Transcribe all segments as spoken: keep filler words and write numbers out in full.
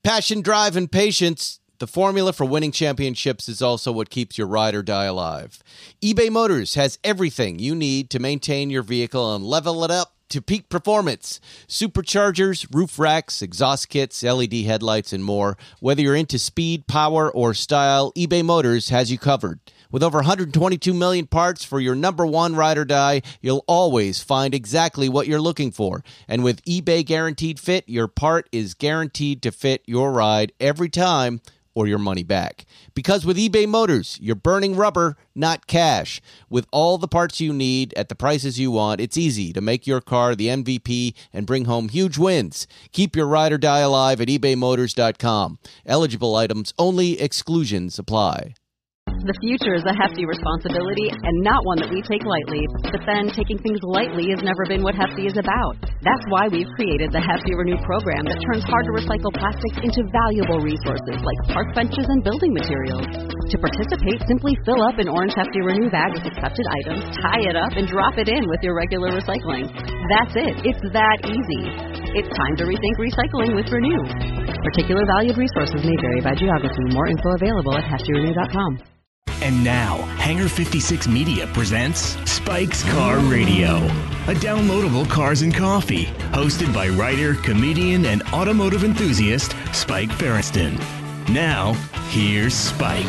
Passion, drive, and patience. The formula for winning championships is also what keeps your ride or die alive. eBay Motors has everything you need to maintain your vehicle and level it up to peak performance. Superchargers, roof racks, exhaust kits, L E D headlights, and more. Whether you're into speed, power, or style, eBay Motors has you covered. With over one hundred twenty-two million parts for your number one ride or die, you'll always find exactly what you're looking for. And with eBay Guaranteed Fit, your part is guaranteed to fit your ride every time, or your money back. Because with eBay Motors, you're burning rubber, not cash. With all the parts you need at the prices you want, it's easy to make your car the M V P and bring home huge wins. Keep your ride or die alive at ebay motors dot com. Eligible items only. Exclusions apply. The future is a hefty responsibility and not one that we take lightly. But then taking things lightly has never been what Hefty is about. That's why we've created the Hefty Renew program that turns hard-to-recycle plastics into valuable resources like park benches and building materials. To participate, simply fill up an orange Hefty Renew bag with accepted items, tie it up, and drop it in with your regular recycling. That's it. It's that easy. It's time to rethink recycling with Renew. Particular valued resources may vary by geography. More info available at hefty renew dot com. And now, Hangar fifty-six Media presents Spike's Car Radio, a downloadable cars and coffee, hosted by writer, comedian, and automotive enthusiast Spike Feresten. Now, here's Spike.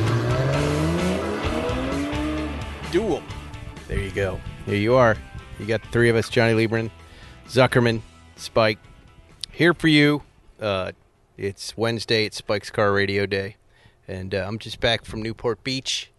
Duel. There you go. Here you are. You got the three of us, Johnny Lieberman, Zuckerman, Spike, here for you. Uh, it's Wednesday. It's Spike's Car Radio Day. And uh, I'm just back from Newport Beach.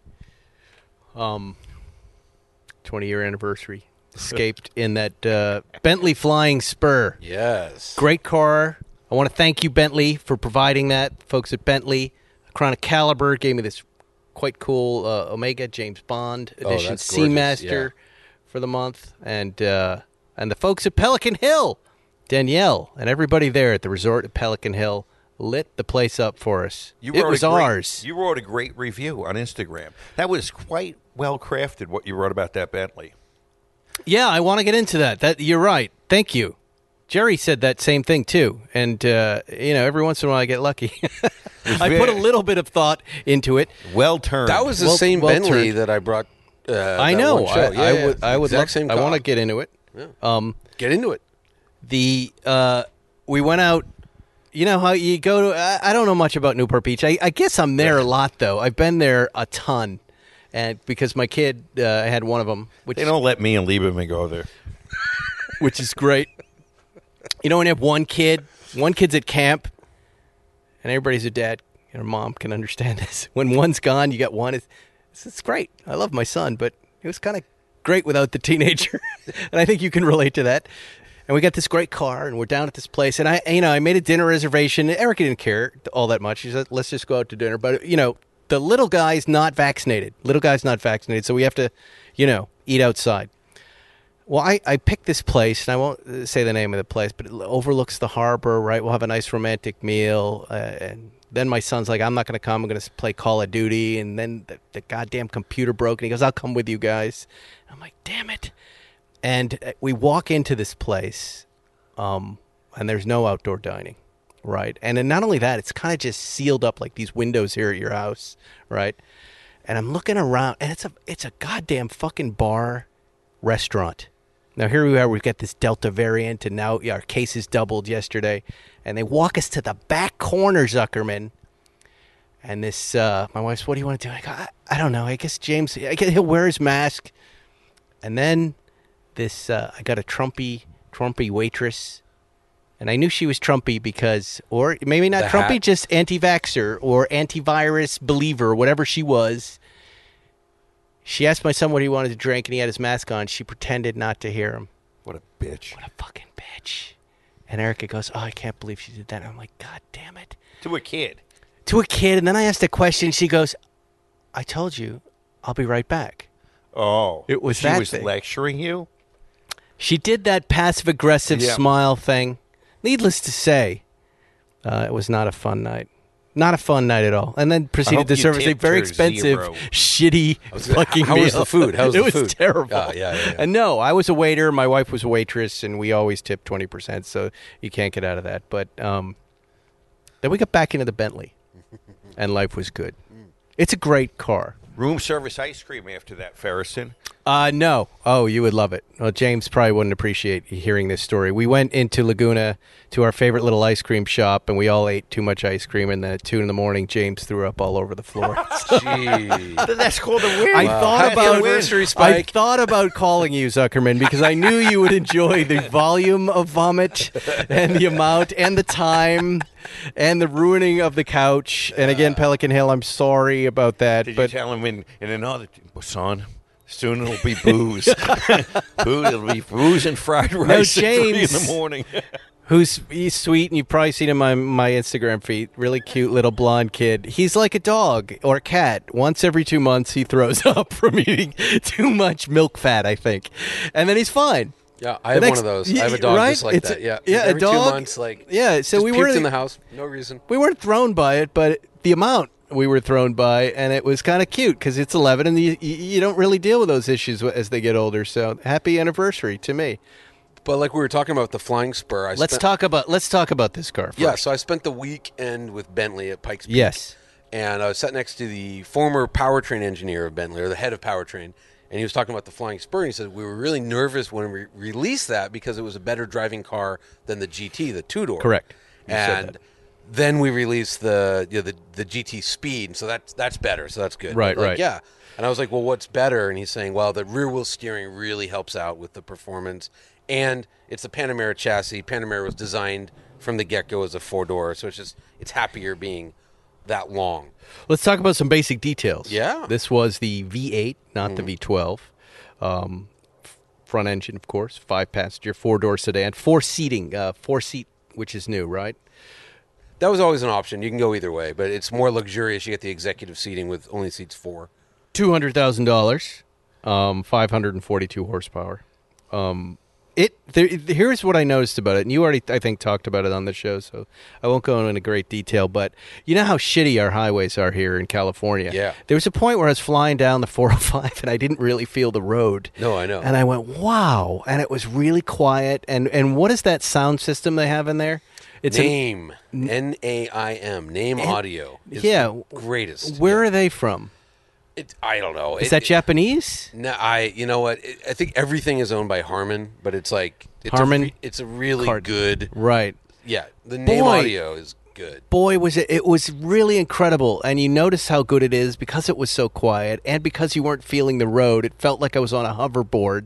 Um, twenty-year anniversary. Escaped in that uh, Bentley Flying Spur. Yes. Great car. I want to thank you, Bentley, for providing that. Folks at Bentley, Crown Caliber gave me this quite cool uh, Omega James Bond edition oh, Seamaster yeah. for the month. And, uh, and the folks at Pelican Hill, Danielle, and everybody there at the resort at Pelican Hill lit the place up for us. You it was great, ours. You wrote a great review on Instagram. That was quite well crafted, what you wrote about that Bentley. Yeah, I want to get into that. That you're right. Thank you. Jerry said that same thing, too. And, uh, you know, every once in a while I get lucky. I put a little bit of thought into it. Well turned. That was the well, same well Bentley turned. that I brought. Uh, I know. I, I, yeah, I would. I would. exact Love, same I car. want to get into it. Yeah. Um, get into it. The uh, we went out. You know how you go to. I, I don't know much about Newport Beach. I, I guess I'm there a lot though. I've been there a ton, and because my kid, uh, I had one of them. Which they don't let me and Lieberman go there, which is great. You know when you have one kid, one kid's at camp, and everybody's a dad. Your mom can understand this. When one's gone, you got one. It's, it's great. I love my son, but it was kind of great without the teenager, and I think you can relate to that. And we got this great car, and we're down at this place. And I, you know, I made a dinner reservation. Erica didn't care all that much. She said, "Let's just go out to dinner." But you know, the little guy's not vaccinated. Little guy's not vaccinated, so we have to, you know, eat outside. Well, I, I picked this place, and I won't say the name of the place, but it overlooks the harbor. Right, we'll have a nice romantic meal, uh, and then my son's like, "I'm not going to come. I'm going to play Call of Duty." And then the, the goddamn computer broke, and he goes, "I'll come with you guys." I'm like, "Damn it." And we walk into this place, um, and there's no outdoor dining, right? And then not only that, it's kind of just sealed up like these windows here at your house, right? And I'm looking around, and it's a it's a goddamn fucking bar restaurant. Now here we are, we've got this Delta variant, and now our cases doubled yesterday. And they walk us to the back corner, Zuckerman. And this, uh, my wife's, "What do you want to do?" I go, I, I don't know. I guess James, I guess he'll wear his mask. And then this, uh, I got a Trumpy, Trumpy waitress. And I knew she was Trumpy because, or maybe not The Trumpy, hat. just anti-vaxxer or antivirus believer, whatever she was. She asked my son what he wanted to drink, and he had his mask on. She pretended not to hear him. What a bitch. What a fucking bitch. And Erica goes, "Oh, I can't believe she did that." And I'm like, "God damn it." To a kid. To a kid. And then I asked a question. She goes, "I told you, I'll be right back." Oh. It was she that was thing. lecturing you? She did that passive-aggressive Yeah. smile thing. Needless to say, uh, it was not a fun night. Not a fun night at all. And then proceeded hope to you serve us a tipped very her expensive, zero. shitty fucking how meal. was the food? How was it the was food? terrible. Ah, yeah, yeah, yeah. And no, I was a waiter. My wife was a waitress, and we always tip twenty percent, so you can't get out of that. But um, Then we got back into the Bentley, and life was good. It's a great car. Room service ice cream after that, Ferrison. Uh, no. Oh, you would love it. Well, James probably wouldn't appreciate hearing this story. We went into Laguna to our favorite little ice cream shop, and we all ate too much ice cream, and then at two in the morning, James threw up all over the floor. Gee. That's called a win. I Wow. thought Happy about anniversary, I Spike. thought about calling you, Zuckerman, because I knew you would enjoy the volume of vomit and the amount and the time and the ruining of the couch. And again, Pelican Hill, I'm sorry about that. Did but you tell him in, in another, son? Soon it'll be booze. booze. It'll be booze and fried rice at three in James. the morning. Who's he's sweet, and you've probably seen him on my Instagram feed. Really cute little blonde kid. He's like a dog or a cat. Once every two months, he throws up from eating too much milk fat, I think, and then he's fine. Yeah, I The have next- one of those. I have a dog right? just like It's that. a- Yeah, yeah, a Every dog- two months, like Yeah, so just we puked weren't in the house, no reason. we weren't thrown by it, but the amount we were thrown by, and it was kind of cute because it's eleven, and you, you don't really deal with those issues as they get older. So happy anniversary to me. But like we were talking about the Flying Spur, I Let's spent, talk about let's talk about this car. First. Yeah, so I spent the weekend with Bentley at Pikes Peak. Yes. And I was sat next to the former powertrain engineer of Bentley, or the head of powertrain, and he was talking about the Flying Spur. And he said we were really nervous when we released that because it was a better driving car than the G T, the two door. Correct. You said And that. then we released the you know, the the G T Speed, and so that's that's better. So that's good. Right, Like, right. Yeah. And I was like, well, what's better? And he's saying, well, the rear wheel steering really helps out with the performance, and it's the Panamera chassis. Panamera was designed from the get go as a four door, so it's just it's happier being that long. Let's talk about some basic details. Yeah. This was the V eight, not the V twelve. Um, f- front engine, of course, five passenger, four door sedan, four seating, uh, four seat, which is new, right? That was always an option. You can go either way, but it's more luxurious. You get the executive seating with only seats four. Two hundred thousand dollars, um, five hundred and forty-two horsepower. Um, it there, here's what I noticed about it, and you already, I think, talked about it on the show, so I won't go into great detail. But you know how shitty our highways are here in California. Yeah. There was a point where I was flying down the four oh five, and I didn't really feel the road. No, I know. And I went, wow, and it was really quiet. And and what is that sound system they have in there? It's an- Name N A I M Name Audio. Is yeah. the greatest. Where Yeah. are they from? It, I don't know. Is It- that it- Japanese? No, I. You know what? It, I think everything is owned by Harman, but it's like it's Harman A re, it's a really Card- good. Right. Yeah, the name Boy. audio is good. Boy, was it! It was really incredible, and you notice how good it is because it was so quiet, and because you weren't feeling the road. It felt like I was on a hoverboard.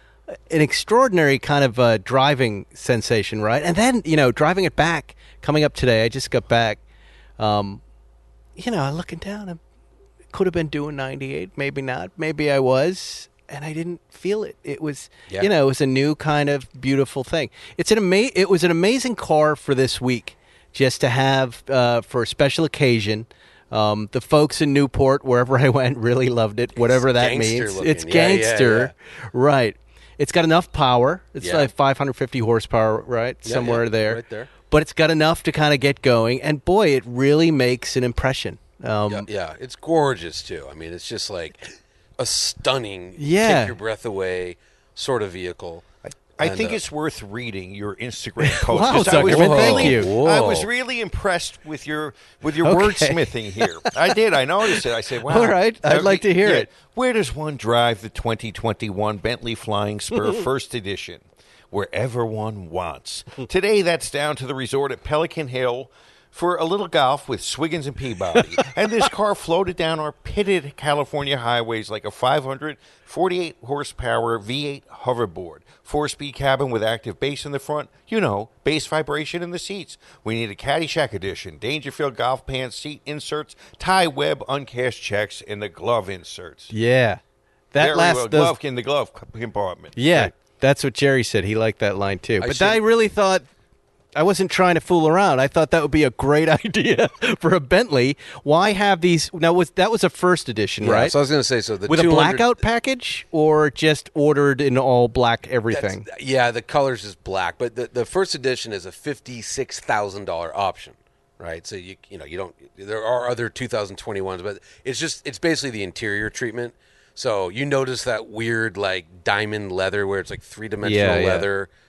An extraordinary kind of uh, driving sensation, right? And then you know, driving it back, coming up today. I just got back. Um, you know, looking down, I could have been doing ninety-eight, maybe not, maybe I was, and I didn't feel it. It was, Yeah. you know, it was a new kind of beautiful thing. It's an ama- It was an amazing car for this week, just to have uh, for a special occasion. Um, the folks in Newport, wherever I went, really loved it. Whatever that gangster means, looking. it's Yeah, yeah, gangster, right? It's got enough power. It's Yeah. like five hundred fifty horsepower, right? Yeah, Somewhere yeah, there, right there. But it's got enough to kind of get going, and boy, it really makes an impression. Um, Yeah, yeah, it's gorgeous too. I mean, it's just like a stunning, Yeah. take your breath away sort of vehicle. I And, think uh, it's worth reading your Instagram post. Wow, 'cause I was Zuckerman, thank really- you. I Whoa. was really impressed with your with your Okay. wordsmithing here. I did. I noticed it. I said, "Wow." All right. I'd Uh, like to hear yeah. it. Where does one drive the twenty twenty-one Bentley Flying Spur First Edition? Wherever one wants. Today, that's down to the resort at Pelican Hill for a little golf with Swiggins and Peabody. And this car floated down our pitted California highways like a five hundred forty-eight horsepower V eight hoverboard. Four-speed cabin with active bass in the front. You know, bass vibration in the seats. We need a Caddyshack edition. Dangerfield golf pants, seat inserts, tie web uncashed checks, and the glove inserts. Yeah, that Very last well, those- glove in the glove compartment. Yeah, Right. that's what Jerry said. He liked that line too. I But should- I really thought I wasn't trying to fool around. I thought that would be a great idea for a Bentley. Why have these? Now, was that was a first edition, yeah, right? So I was going to say, so the With a two hundred blackout package, or just ordered in all black everything? That's- yeah, the colors is black, but the, the first edition is a fifty-six thousand dollar option, right? So you you know you don't. There are other two thousand twenty-ones, but it's just it's basically the interior treatment. So you notice that weird like diamond leather where it's like three dimensional Yeah, yeah. leather,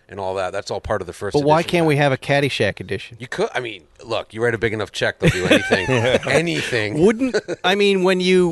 and all that. That's all part of the first. But why edition can't pack. we have a Caddyshack edition? You could. I mean, look, you write a big enough check, they'll do anything. anything. Wouldn't I mean when you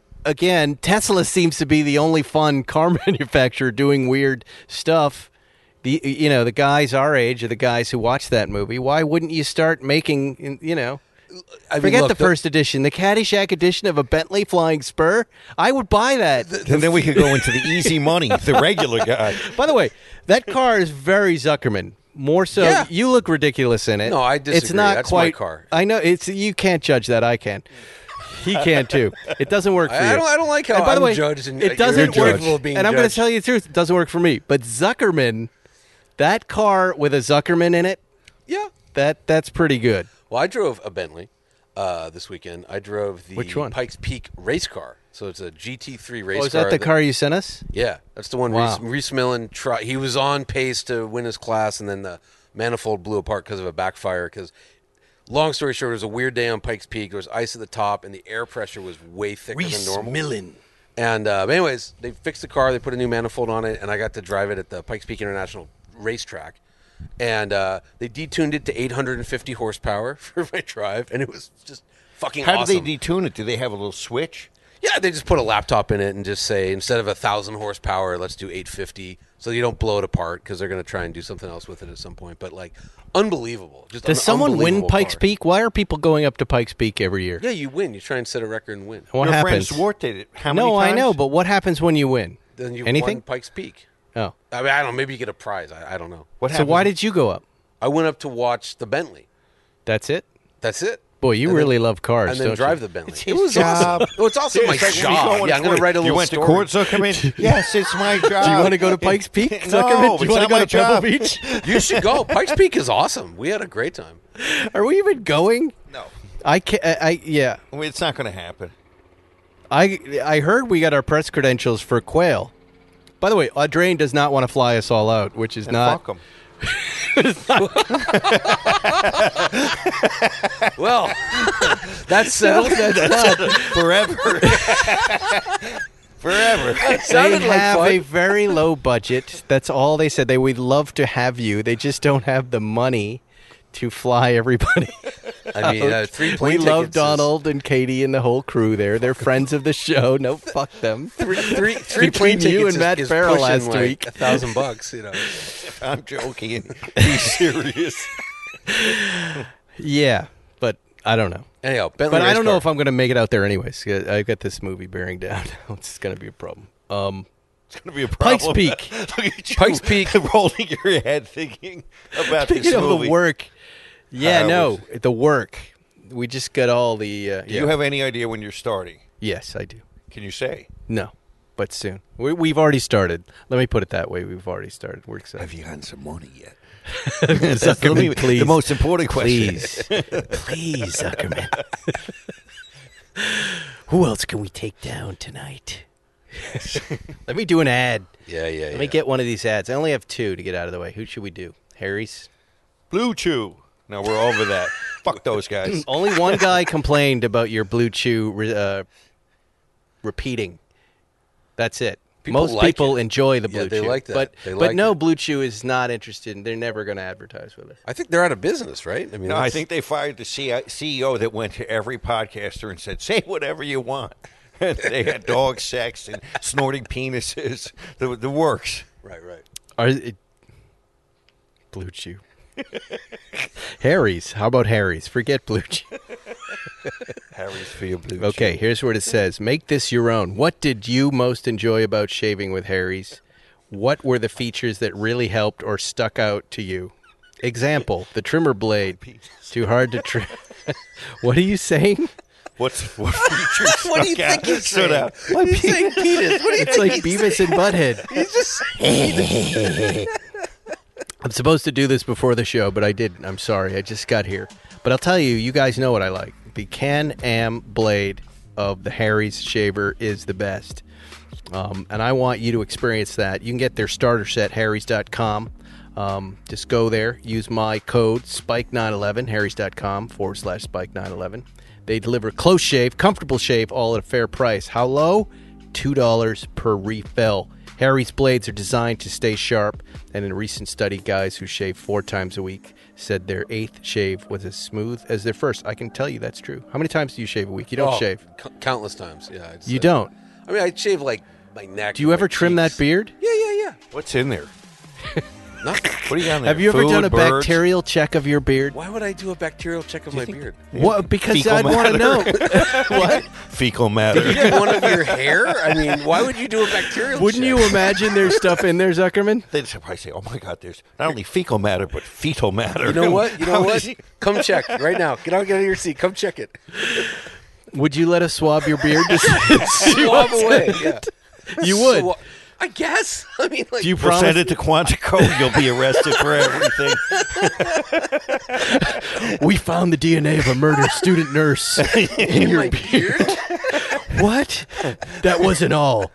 again Tesla seems to be the only fun car manufacturer doing weird stuff. The you know the guys our age are the guys who watch that movie. Why wouldn't you start making you know? I mean, Forget look, the first edition, the Caddyshack edition of a Bentley Flying Spur. I would buy that. And then we could go into the easy money, the regular guy. By the way, that car is very Zuckerman. More so, Yeah. you look ridiculous in it. No, I It's disagree. not That's my quite. car. I know it's. You can't judge that. I can. He can too. It doesn't work for I, you. I don't. I don't like how And by I'm the way, judged. And it you're doesn't capable work. of being And I'm going to judged. tell you the truth. It doesn't work for me. But Zuckerman, that car with a Zuckerman in it, Yeah. that that's pretty good. Well, I drove a Bentley uh, this weekend. I drove the Which one? Pikes Peak race car. So it's a G T three race Oh, is car. that the car you sent us? Yeah, that's the one. Wow. Reese, Reese Millen, try, he was on pace to win his class, and then the manifold blew apart because of a backfire. Because, long story short, it was a weird day on Pikes Peak. There was ice at the top, and the air pressure was way thicker than normal. Millen. And uh, but anyways, they fixed the car. They put a new manifold on it, and I got to drive it at the Pikes Peak International Racetrack. And uh, they detuned it to eight hundred fifty horsepower for my drive, and it was just fucking How awesome. do they detune it? Do they have a little switch? Yeah, they just put a laptop in it and just say, instead of one thousand horsepower, let's do eight fifty, so you don't blow it apart, because they're going to try and do something else with it at some point. But, like, unbelievable. Just Does an someone win unbelievable Pikes car. Peak? Why are people going up to Pikes Peak every year? Yeah, you win. You try and set a record and win. What Your happens? friend Swart did it. How many no, times? I know, but what happens when you win? Then you Anything? won Pikes Peak. Oh, I mean, I don't know. Maybe you get a prize. I, I don't know. What so happens? why did you go up? I went up to watch the Bentley. That's it. That's it. Boy, you And really then- love cars, And then don't drive you? the Bentley. It's it his was job. awesome. Oh, it's also my It's like when you job. go on Yeah, I'm going to court. write a little You went story. to court, Zuckerman? Yes, it's my job. Do you want to go to Pikes Peak, No, Zuckerman? Do it's you want to not go my to Pebble job. Beach? You should go. Pikes Peak is awesome. We had a great time. Are we even going? No. I can I, I yeah. I mean, it's not going to happen. I I heard we got our press credentials for Quail. By the way, Audrain does not want to fly us all out, which is And not. fuck 'em. Well, that's settled. That's done. Forever. Forever. They Sounded like have fun. a very low budget. That's all they said. They would love to have you. They just don't have the money to fly everybody. I mean, uh, three plane we love tickets is- Donald and Katie and the whole crew there. They're friends of the show. No, fuck them. Three, three, three Between plane you tickets and Matt is, is Farrell pushing last like week. a thousand bucks. You know. I'm joking. Be serious. Yeah, but I don't know. Anyhow, Bentley But I race don't know car. if I'm going to make it out there anyways. I've got this movie bearing down. It's going to be a problem. Um, It's going to be a problem. Pikes Peak. Look at you Pikes Peak. rolling your head thinking about this Speaking of movie. the work, yeah, Uh, no, was- the work. We just got all the. Uh, Do yeah. you have any idea when you're starting? Yes, I do. Can you say? No, but soon. We, we've already started. Let me put it that way. We've already started. We're excited. Have you gotten some money yet? Zuckerman, the, please. the most important question. Please, please, Zuckerman. Who else can we take down tonight? Let me do an ad. Yeah, yeah, Let yeah. me get one of these ads. I only have two to get out of the way. Who should we do? Harry's? Blue Chew. No, we're over that. Fuck those guys. Only one guy complained about your Blue Chew re- uh, repeating. That's it. People Most like people it. enjoy the Yeah, Blue they Chew. like that. But, They but like no, it. Blue Chew is not interested. In, they're never going to advertise with us. I think they're out of business, right? I mean, No, I that's- think they fired the C E O that went to every podcaster and said, say whatever you want. And they had dog sex and snorting penises. The, the works. right, right. Are it, Blue Chew. Harry's. How about Harry's? Forget Blue Chew. Harry's for your Blue Okay, Chew. here's what it says. Make this your own. What did you most enjoy about shaving with Harry's? What were the features that really helped or stuck out to you? Example, the trimmer blade. Too hard to trim. What are you saying? What's, what features What do you stuck think out- he's stood saying? out? He's saying penis. What do you It's like Beavis and Butthead. He's just saying I'm supposed to do this before the show, but I didn't. I'm sorry. I just got here. But I'll tell you, you guys know what I like. The Can-Am blade of the Harry's shaver is the best. Um, and I want you to experience that. You can get their starter set, harrys dot com. Um, just go there. Use my code, spike nine eleven, harrys.com forward slash spike nine eleven. They deliver close shave, comfortable shave, all at a fair price. How low? two dollars per refill. Harry's blades are designed to stay sharp, and in a recent study, guys who shave four times a week said their eighth shave was as smooth as their first. I can tell you that's true. How many times do you shave a week? You don't Oh, shave. c- countless times. Yeah, I'd You say. don't. I mean, I shave like my neck. Do you and ever my trim cheeks. that beard? Yeah, yeah, yeah. What's in there? Nothing. What do you got in there? Have you ever Food, done a birds? bacterial check of your beard? Why would I do a bacterial check of my beard? What? Because Fecal I'd want to know. What? Fecal matter. You get one of your hair? I mean, why would you do a bacterial Wouldn't check? you imagine there's stuff in there, Zuckerman? They'd probably say, "Oh my God, there's not only fecal matter but fetal matter." You know what? You know How what? is he- Come check right now. Get out, get out of your seat. Come check it. Would you let us swab your beard? Just Swab away. Yeah. You would. Swa- I guess. I mean, like, Do you We'll promise? send it to Quantico. You'll be arrested for everything. We found the D N A of a murdered student nurse in your my beard. beard? What? That wasn't all.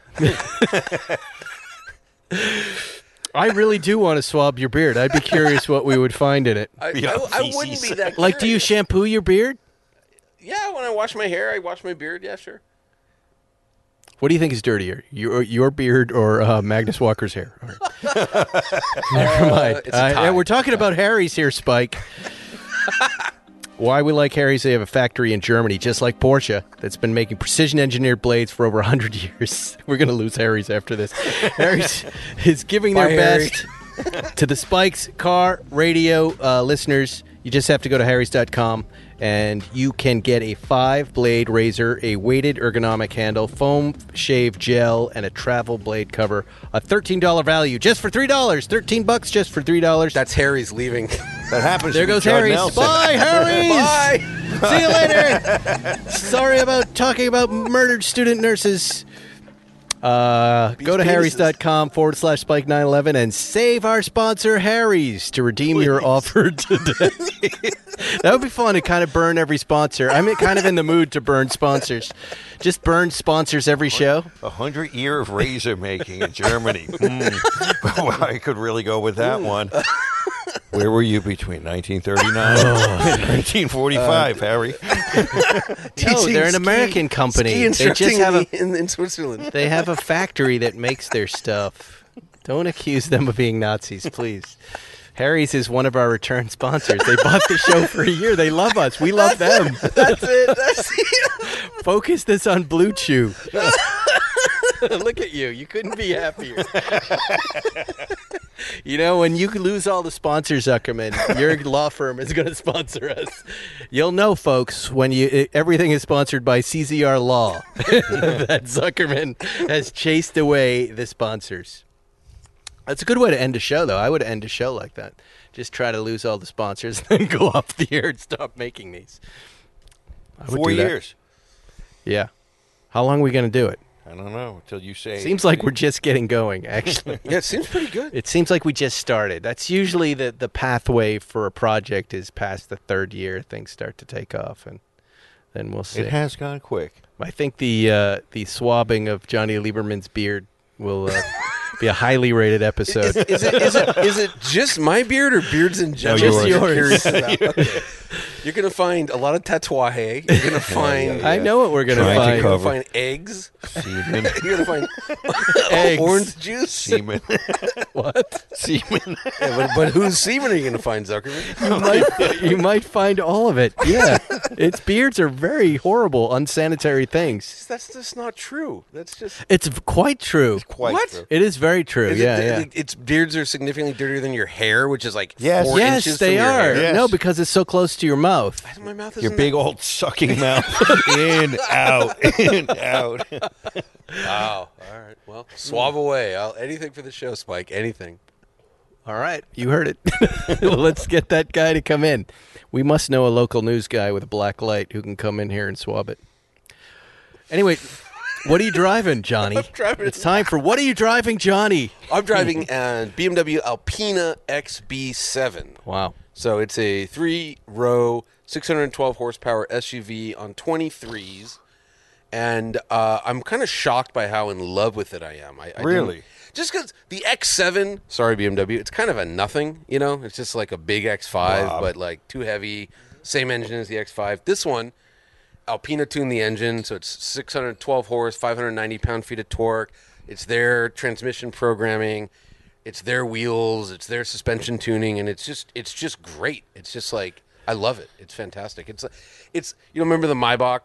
I really do want to swab your beard. I'd be curious what we would find in it. I, Yeah, I, I wouldn't feces. be that. Like, do you curious. shampoo your beard? Yeah, when I wash my hair, I wash my beard. Yeah, sure. What do you think is dirtier, your your beard or uh, Magnus Walker's hair? All right. Never mind. it's a Uh, tie. yeah, we're talking about Harry's here, Spike. Why we like Harry's? They have a factory in Germany, just like Porsche, that's been making precision-engineered blades for over one hundred years. We're going to lose Harry's after this. Harry's is giving their Bye, Harry. best to the Spikes car radio uh, listeners. You just have to go to harrys dot com, and you can get a five-blade razor, a weighted ergonomic handle, foam shave gel, and a travel blade cover. A thirteen dollars value just for three dollars. thirteen bucks just for three dollars. That's Harry's leaving. That happens. There to be goes Judd Harry's. Nelson. Bye, Harry's. Bye. See you later. Sorry about talking about murdered student nurses. Uh, go to penises. harrys dot com forward slash spike nine eleven and save our sponsor Harry's to redeem your offer today. That would be fun to kind of burn every sponsor. I'm kind of in the mood to burn sponsors. Just burn sponsors every show. A hundred year of razor making in Germany. Mm. Well, I could really go with that one. Where were you between nineteen thirty-nine and nineteen forty-five, Harry? No, they're an Ski- American company. Ski They just instructing have a me in, in Switzerland. They have a factory that makes their stuff. Don't accuse them of being Nazis, please. Harry's is one of our return sponsors. They bought the show for a year. They love us. We love them. That's it. That's it. Focus this on Blue Chew. Look at you. You couldn't be happier. You know, when you lose all the sponsors, Zuckerman, your law firm is going to sponsor us. You'll know, folks, when you everything is sponsored by C Z R Law, that Zuckerman has chased away the sponsors. That's a good way to end a show, though. I would end a show like that. Just try to lose all the sponsors and then go off the air and stop making these. I would Four do that. years. Yeah. How long are we going to do it? I don't know until you say. Seems like we're just getting going, actually. Yeah, it seems pretty good. It seems like we just started. That's usually the, the pathway for a project is past the third year, things start to take off, and then we'll see. It has gone quick. I think the uh, the swabbing of Johnny Lieberman's beard will uh, be a highly rated episode. Is, is it is it is it just my beard or beards in general? Just that you're yours. curious about? Okay. You're gonna find a lot of tatouage. You're gonna find. I know what we're going to Trying to find. You're cover. gonna find eggs. Semen. You're gonna find Eggs. orange juice. Semen. What? Semen. Yeah, but, but whose semen are you gonna find, Zuckerman? You might, you might find all of it. Yeah. Its beards are very horrible, unsanitary things. That's just not true. That's just. It's v- quite true. Quite What? true. It is very true. Is yeah, it, yeah. it- Its beards are significantly dirtier than your hair, which is like Yes. four Yes, inches they from your are. hair. Yes. No, because it's so close to your mouth. My mouth is Your big old sucking mouth. In, out, in, out. Wow. All right. Well, swab away. I'll, anything for the show, Spike. Anything. All right, you heard it. Let's get that guy to come in. We must know a local news guy with a black light who can come in here and swab it. Anyway, what are you driving, Johnny? I'm driving- It's time for What Are You Driving, Johnny? I'm driving a B M W Alpina X B seven. Wow. So it's a three-row, six hundred twelve horsepower S U V on twenty-threes, and uh, I'm kind of shocked by how in love with it I am. I, I Really? didn't- Just because the X seven, sorry B M W, it's kind of a nothing, you know? It's just like a big X five, Wow. but like too heavy. Same engine as the X five. This one, Alpina tuned the engine, so it's six hundred twelve horse, five hundred ninety pound-feet of torque. It's their transmission programming. It's their wheels. It's their suspension tuning, and it's just it's just great. It's just like I love it. It's fantastic. It's it's you know remember the Maybach?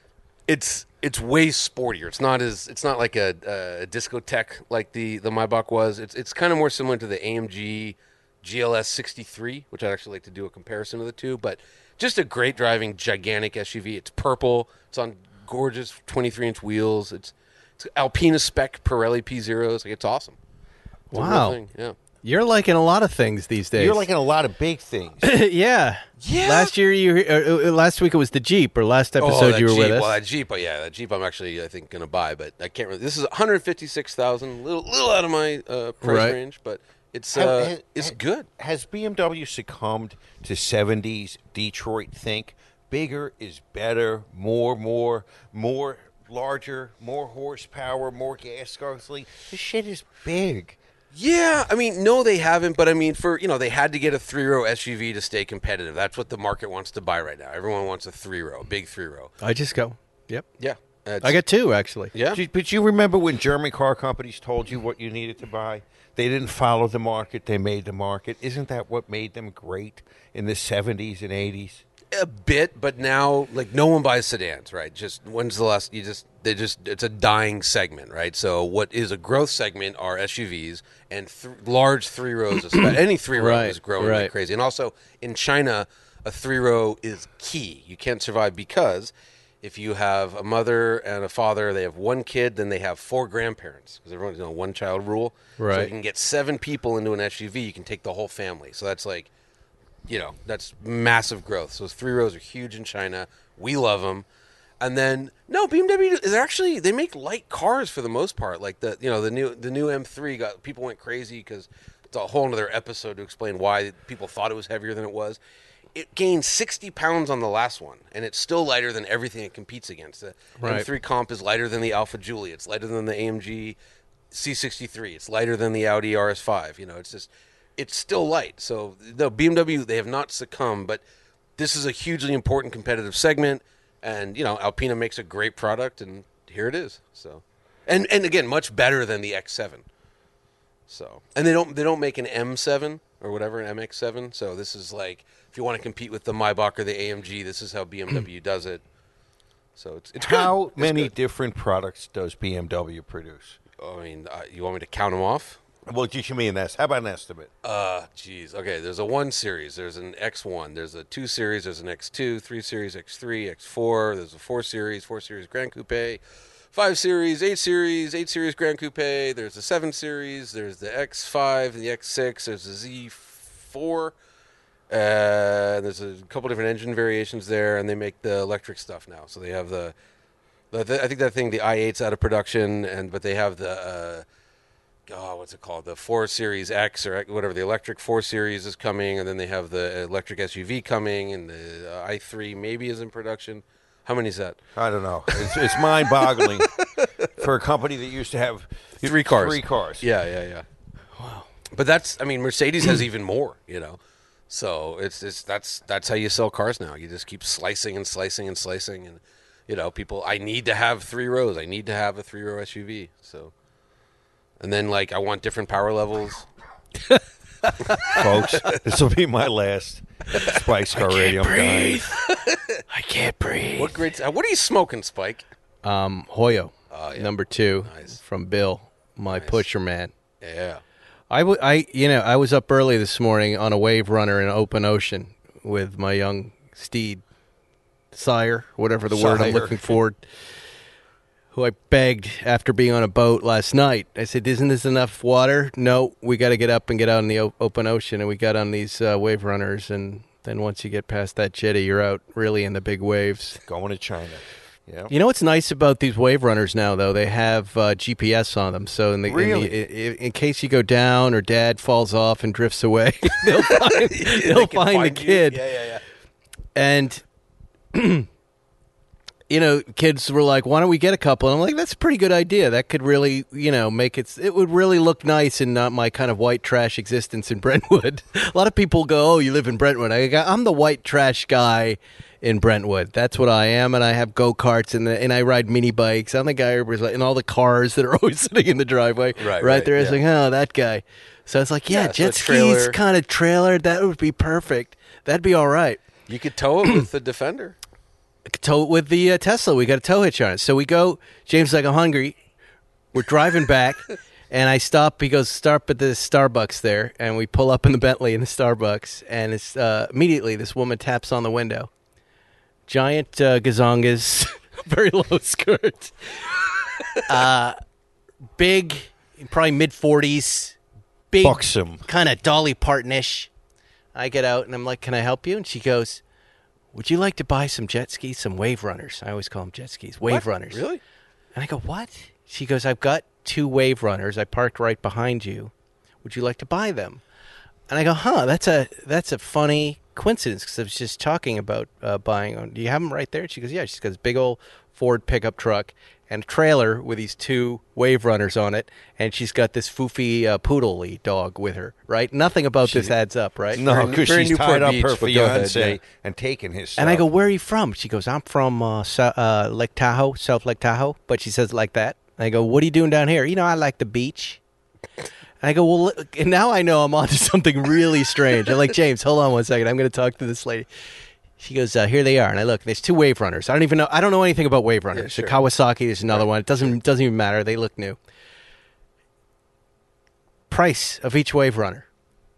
It's it's way sportier. It's not as it's not like a, a discotheque like the the Maybach was. It's it's kind of more similar to the A M G G L S sixty-three, which I'd actually like to do a comparison of the two. But just a great driving, gigantic S U V. It's purple. It's on gorgeous twenty-three inch wheels. It's it's Alpina spec Pirelli P zeros. Like it's awesome. It's a real Wow. thing. Yeah. You're liking a lot of things these days. You're liking a lot of big things. yeah. Yeah. Last year, you uh, uh, last week it was the Jeep, or last episode that you were Jeep. with us. Well, that Jeep, oh, yeah, that Jeep I'm actually, I think, going to buy, but I can't really. This is one hundred fifty-six thousand dollars, little, little out of my uh, price Right. range, but it's Have- uh, has- it's has- good. Has B M W succumbed to seventies Detroit think? Bigger is better, more, more, more, larger, more horsepower, more gas guzzling. This shit is big. Yeah, I mean, no, they haven't, but I mean, for, you know, they had to get a three-row S U V to stay competitive. That's what the market wants to buy right now. Everyone wants a three-row, a big three-row. I just go. Yep. Yeah. That's- I got two actually. Yeah. But- But you remember when German car companies told you what you needed to buy? They didn't follow the market, they made the market. Isn't that what made them great in the seventies and eighties? A bit, but now, like, no one buys sedans, right? Just, when's the last, you just, they just, it's a dying segment, right? So what is a growth segment are S U Vs and th- large three rows, of spe- any three row Right, is growing right. like crazy. And also, in China, a three row is key. You can't survive because if you have a mother and a father, they have one kid, then they have four grandparents because everyone's, you know, one child rule. So Right. you can get seven people into an S U V, you can take the whole family. So that's like, you know, that's massive growth. So three rows are huge in China. We love them. And then no, B M W is actually, they make light cars for the most part. Like the you know the new the new M three got people went crazy because it's a whole other episode to explain why people thought it was heavier than it was. It gained sixty pounds on the last one, and it's still lighter than everything it competes against. The Right. M three Comp is lighter than the Alpha Julia. It's lighter than the A M G C sixty-three. It's lighter than the Audi R S five. You know, it's just it's still light. So no, B M W, they have not succumbed, but this is a hugely important competitive segment, and you know, Alpina makes a great product, and here it is. So, and and again, much better than the X seven. So, and they don't they don't make an M seven or whatever, an M X seven. So this is like if you want to compete with the Maybach or the A M G, this is how B M W does it. So it's it's How good. It's many good. different products does B M W produce? I mean, uh, you want me to count them off? Well, give me an estimate. How about an estimate? Uh, geez. Okay, there's a one series. There's an X one. There's a two series. There's an X two, three series, X three, X four. There's a four series, four series Grand Coupe, five series, eight series, eight series Grand Coupe. There's a seven series. There's the X five, the X six. There's the Z four. Uh, there's a couple different engine variations there, and they make the electric stuff now. So they have the, the, the I think that thing, the i eight's out of production, and but they have the. Uh, oh, what's it called? The four Series X or whatever. The electric four Series is coming, and then they have the electric S U V coming, and the uh, i three maybe is in production. How many is that? I don't know. It's, it's mind-boggling for a company that used to have Three cars. Three cars. Yeah, yeah, yeah. Wow. But that's, I mean, Mercedes has even more, you know. So it's it's that's that's how you sell cars now. You just keep slicing and slicing and slicing, and you know, people. I need to have three rows. I need to have a three row S U V. So. And then, like, I want different power levels. Folks, this will be my last Spike's Car Radio. I'm dying. I can't breathe. What great? Uh, what are you smoking, Spike? Um, Hoyo, Oh, yeah. number two Nice. from Bill, my pusher man. Yeah. I, w- I, you know, I was up early this morning on a wave runner in open ocean with my young steed, Sire, whatever the word I'm Sire. looking for, who I begged after being on a boat last night. I said, isn't this enough water? No, we got to get up and get out in the o- open ocean. And we got on these uh, wave runners. And then once you get past that jetty, you're out really in the big waves. Going to China. Yeah. You know what's nice about these wave runners now, though? They have uh, G P S on them, so in, the, Really? in, the, in, in case you go down or Dad falls off and drifts away, they'll find, they'll can find the you. kid. Yeah, yeah, yeah. And you know, kids were like, "Why don't we get a couple?" And I'm like, "That's a pretty good idea. That could really, you know, make it. It would really look nice in not my kind of white trash existence in Brentwood." A lot of people go, "Oh, you live in Brentwood." I go, "I'm the white trash guy in Brentwood. That's what I am, and I have go-karts, and, the, and I ride mini bikes. I'm the guy who's like, and all the cars that are always sitting in the driveway. Right, right, right, there. It's yeah. like, oh, that guy. So it's like, yeah, Yeah, so jet a skis trailer. kind of trailer. That would be perfect. That'd be all right. You could tow it with the Defender. Tow it with the uh, Tesla. We got a tow hitch on it. So we go, James is like, I'm hungry. We're driving back, and I stop. He goes, stop at the Starbucks there, and we pull up in the Bentley in the Starbucks, and it's uh, immediately this woman taps on the window. Giant uh, gazongas, very low skirt, uh, big, probably mid forties, big, Buxom. kind of Dolly Parton-ish. I get out, and I'm like, can I help you? And she goes, would you like to buy some jet skis, some wave runners? I always call them jet skis, wave What? runners. Really? And I go, what? She goes, I've got two wave runners. I parked right behind you. Would you like to buy them? And I go, huh, that's a that's a funny coincidence because I was just talking about uh, buying one. Do you have them right there? She goes, yeah. She's got this big old Ford pickup truck and a trailer with these two wave runners on it. And she's got this foofy uh, poodle-y dog with her, right? Nothing about this adds up, right? No, Very- because very she's Newport tied up Beach, her but go ahead, fiance yeah. and taken his stuff. And I go, where are you from? She goes, I'm from uh, so, uh, Lake Tahoe, South Lake Tahoe. But she says it like that. And I go, what are you doing down here? You know, I like the beach. And I go, well, look, and now I know I'm onto something really strange. I'm like, James, hold on one second. I'm going to talk to this lady. She goes, uh, here they are. And I look, there's two wave runners. I don't even know. I don't know anything about wave runners. sure. The Kawasaki is another one. It doesn't doesn't even matter. They look new. Price of each wave runner.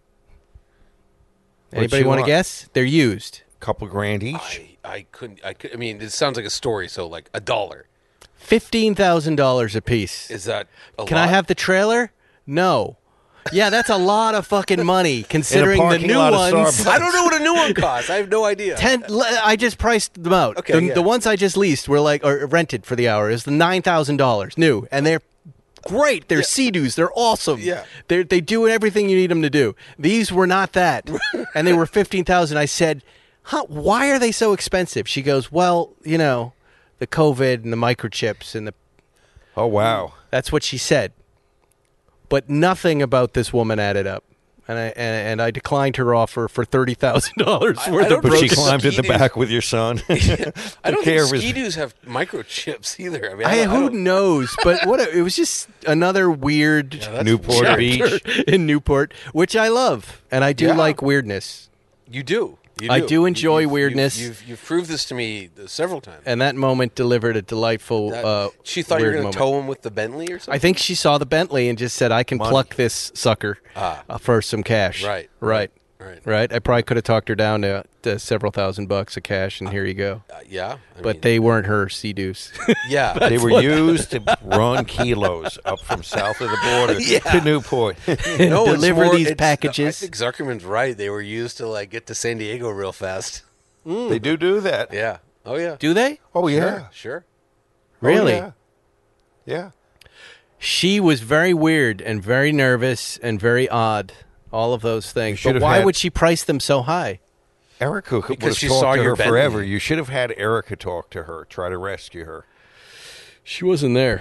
What'd Anybody she want to want? guess? They're used. couple grand each. I, I couldn't. I could. I mean, it sounds like a story. So, like a dollar. fifteen thousand dollars a piece. Is that? A Can lot? I have the trailer? No. Yeah, that's a lot of fucking money considering the parking new lot of ones. Starbucks. I don't know what a new one costs. I have no idea. Ten, I just priced them out. Okay, the, yeah. the ones I just leased were like or rented for the hour is the nine thousand dollars new, and they're great. They're Sea-Doos. They're awesome. Yeah. They they do everything you need them to do. These were not that, and they were fifteen thousand. I said, "Huh? Why are they so expensive?" She goes, "Well, you know, the COVID and the microchips and the." Oh wow! That's what she said. But nothing about this woman added up. And I and, and I declined her offer for thirty thousand dollars I- I worth don't of But she Broke climbed in the Ski-Doos. back with your son. I don't care think was- Ski-Doos have microchips either. I mean, I, I, don't- I who don't- knows? But what a, it was just another weird that's Newport weird. Beach. in Newport, which I love, and I do Yeah. like weirdness. You do. You I do enjoy You've- weirdness. You've, you've, you've proved this to me several times. And that moment delivered a delightful. That- uh, she thought you were weird going to moment. tow him with the Bentley or something. I think she saw the Bentley and just said, "I can Money. pluck this sucker Ah. uh, for some cash." Right, right, right. right. I probably could have talked her down to, to several thousand bucks of cash, and here you go. Uh, yeah, I But mean, they weren't her Sea-Doos. yeah, They were used to run kilos up from south of the border to Newport. no, it's deliver more- these it's- packages. I think Zuckerman's right. They were used to like get to San Diego real fast. They do do that. Yeah. Oh yeah. Do they? Oh yeah. Sure. Sure. Oh, Really? yeah. Yeah. She was very weird and very nervous and very odd. All of those things. should But have why had- would she price them so high? Erica could Because have she talked saw to your her Bentley. forever. You should have had Erica talk to her, try to rescue her. She wasn't there.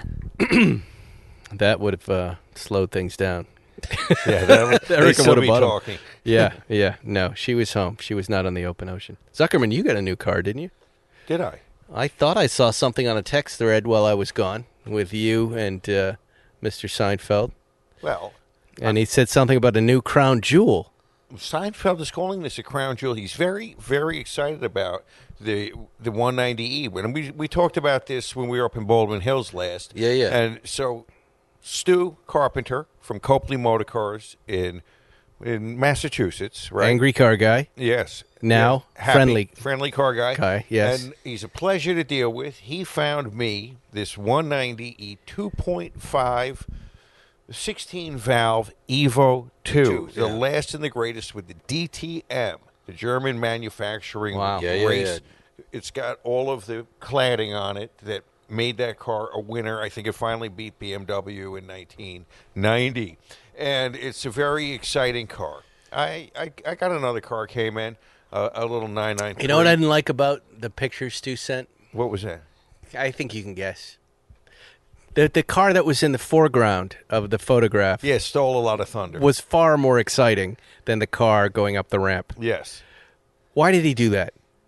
That would have uh, slowed things down. Yeah, that would, they'd Erica still would have be bought 'em. talking. Yeah, yeah. No, she was home. She was not on the open ocean. Zuckerman, you got a new car, didn't you? Did I? I thought I saw something on a text thread while I was gone with you and uh, Mister Seinfeld. Well, And he said something about a new crown jewel. Seinfeld is calling this a crown jewel. He's very, very excited about the the one ninety E. When we we talked about this when we were up in Baldwin Hills last. Yeah, yeah. And so Stu Carpenter from Copley Motor Cars in in Massachusetts, right? Angry car guy. Yes. Now, Yeah. Happy, friendly. friendly car guy. Guy, yes. And he's a pleasure to deal with. He found me this one ninety E two point five sixteen valve Evo two, Two, the yeah. last and the greatest with the D T M, the German manufacturing Wow. Yeah, yeah, race. yeah. It's got all of the cladding on it that made that car a winner. I think it finally beat B M W in nineteen ninety. And it's a very exciting car. I, I, I got another car came in, uh, a little nine ninety-three. You know what I didn't like about the picture Stu sent? What was that? I think you can guess. The the car that was in the foreground of the photograph Yeah, stole a lot of thunder. was far more exciting than the car going up the ramp. Yes. Why did he do that?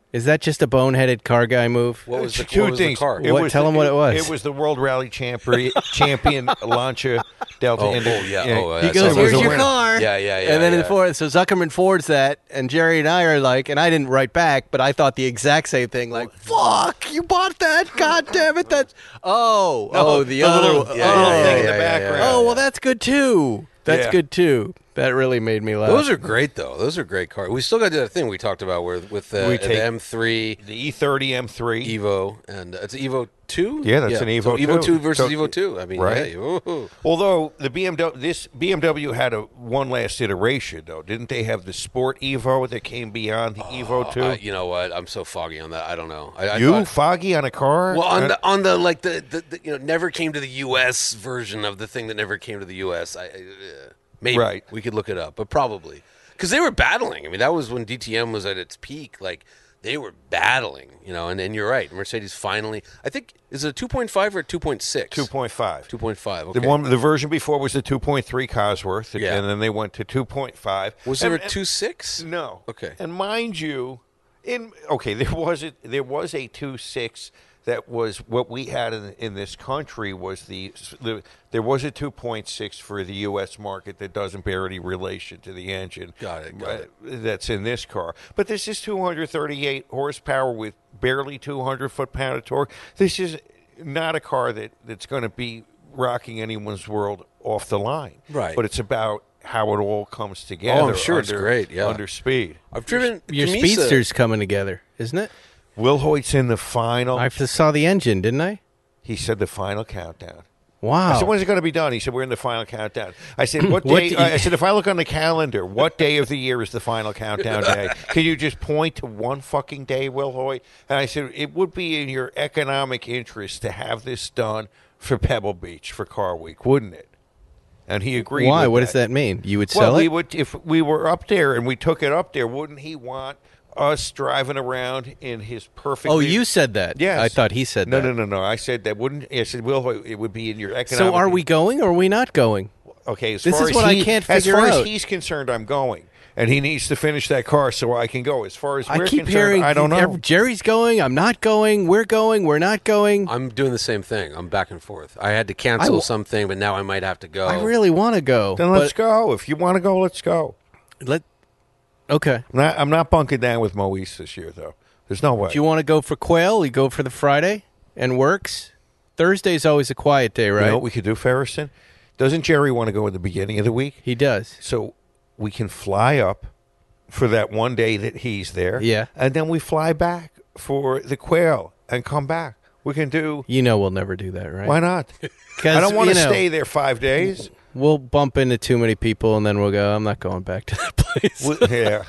Is that just a boneheaded car guy move? What was the, two what was the things. car? It What- was tell the, him what it was. It was the World Rally champion, champion Lancia Delta. Oh, and oh, yeah. Oh, He That goes, sounds "Here's like a your winner." car." Yeah, yeah, yeah, And then in yeah. the Ford, so Zuckerman Fords that, and Jerry and I are like, and I didn't write back, but I thought the exact same thing. Like, fuck, you bought that? God damn it! That's oh, oh, the, the other, little- one. yeah, oh, yeah, thing in yeah, the yeah, background. yeah, oh, yeah. well, that's good too. That's Yeah. good too. That really made me laugh. Those are great, though. Those are great cars. We still got to do that thing we talked about where with the, We the take- M three The E thirty M three. Evo, and uh, it's an Evo two. Yeah, that's an Evo so Evo two. two versus So- Evo two. I mean, right. hey, ooh. Although the B M W, this B M W had a one last iteration though, didn't they? Have the Sport Evo that came beyond the Evo two. Uh, you know what? I'm so foggy on that. I don't know. I, I you thought- foggy on a car? well, on Uh, the on the like the, the, the you know never came to the U S version of the thing that never came to the U S. I, I uh, maybe Right. we could look it up, but probably because they were battling. I mean, that was when D T M was at its peak. Like they were battling, you know. And, and you're right. Mercedes finally. I think is it a two point five or a two point six? two point five. Two point five. Okay. The one, the version before was the two point three Cosworth, Yeah. and then they went to two point five. was And- there a and- two six? No. Okay. And mind you, in okay, there was a there was a two six that was what we had in, in this country was the, the there was a two point six for the U S market that doesn't bear any relation to the engine. Got it, got uh, it. That's in this car. But this is two hundred thirty-eight horsepower with barely two hundred foot-pound of torque. This is not a car that, that's going to be rocking anyone's world off the line. Right. But it's about how it all comes together. Oh, I'm sure it's under- great, yeah. Under speed. I've driven Your Camisa- speedster's coming together, isn't it? Will Hoyt's in the final. I just saw the engine, didn't I? He said the final countdown. Wow. I said, when's it going to be done? He said, we're in the final countdown. I said, what What day? do you- I said, if I look on the calendar, what day of the year is the final countdown day? Can you just point to one fucking day, Will Hoyt? And I said, it would be in your economic interest to have this done for Pebble Beach for Car Week, wouldn't it? And he agreed. Why? with What does that mean? You would Well, sell we it? would if we were up there and we took it up there. Wouldn't he want us driving around in his perfect? Oh, you said that. Yes. I thought he said no, that. No, no, no, I said that wouldn't. I said, Will, it would be in your economic. So are we going or are we not going? Okay, as This far is as what I he- can't As figure far out. as he's concerned, I'm going, and he needs to finish that car so I can go. As far as I we're keep concerned, hearing I don't know. ev- Jerry's going, I'm not going, we're going, we're not going. I'm doing the same thing. I'm back and forth. I had to cancel I w- something, but now I might have to go. I really want to go. then let's but go. If you want to go, let's go. Let Okay. I'm not, I'm not bunking down with Moise this year, though. There's no way. Do you want to go for Quail? You go for the Friday and works? Thursday's always a quiet day, You right? know what we could do, Ferriston? Doesn't Jerry want to go at the beginning of the week? He does. So we can fly up for that one day that he's there. Yeah. And then we fly back for the Quail and come back. We can do. You know we'll never do that, right? Why not? 'Cause, I don't want to you know, stay there five days. We'll bump into too many people and then we'll go, I'm not going back to that place. We- yeah.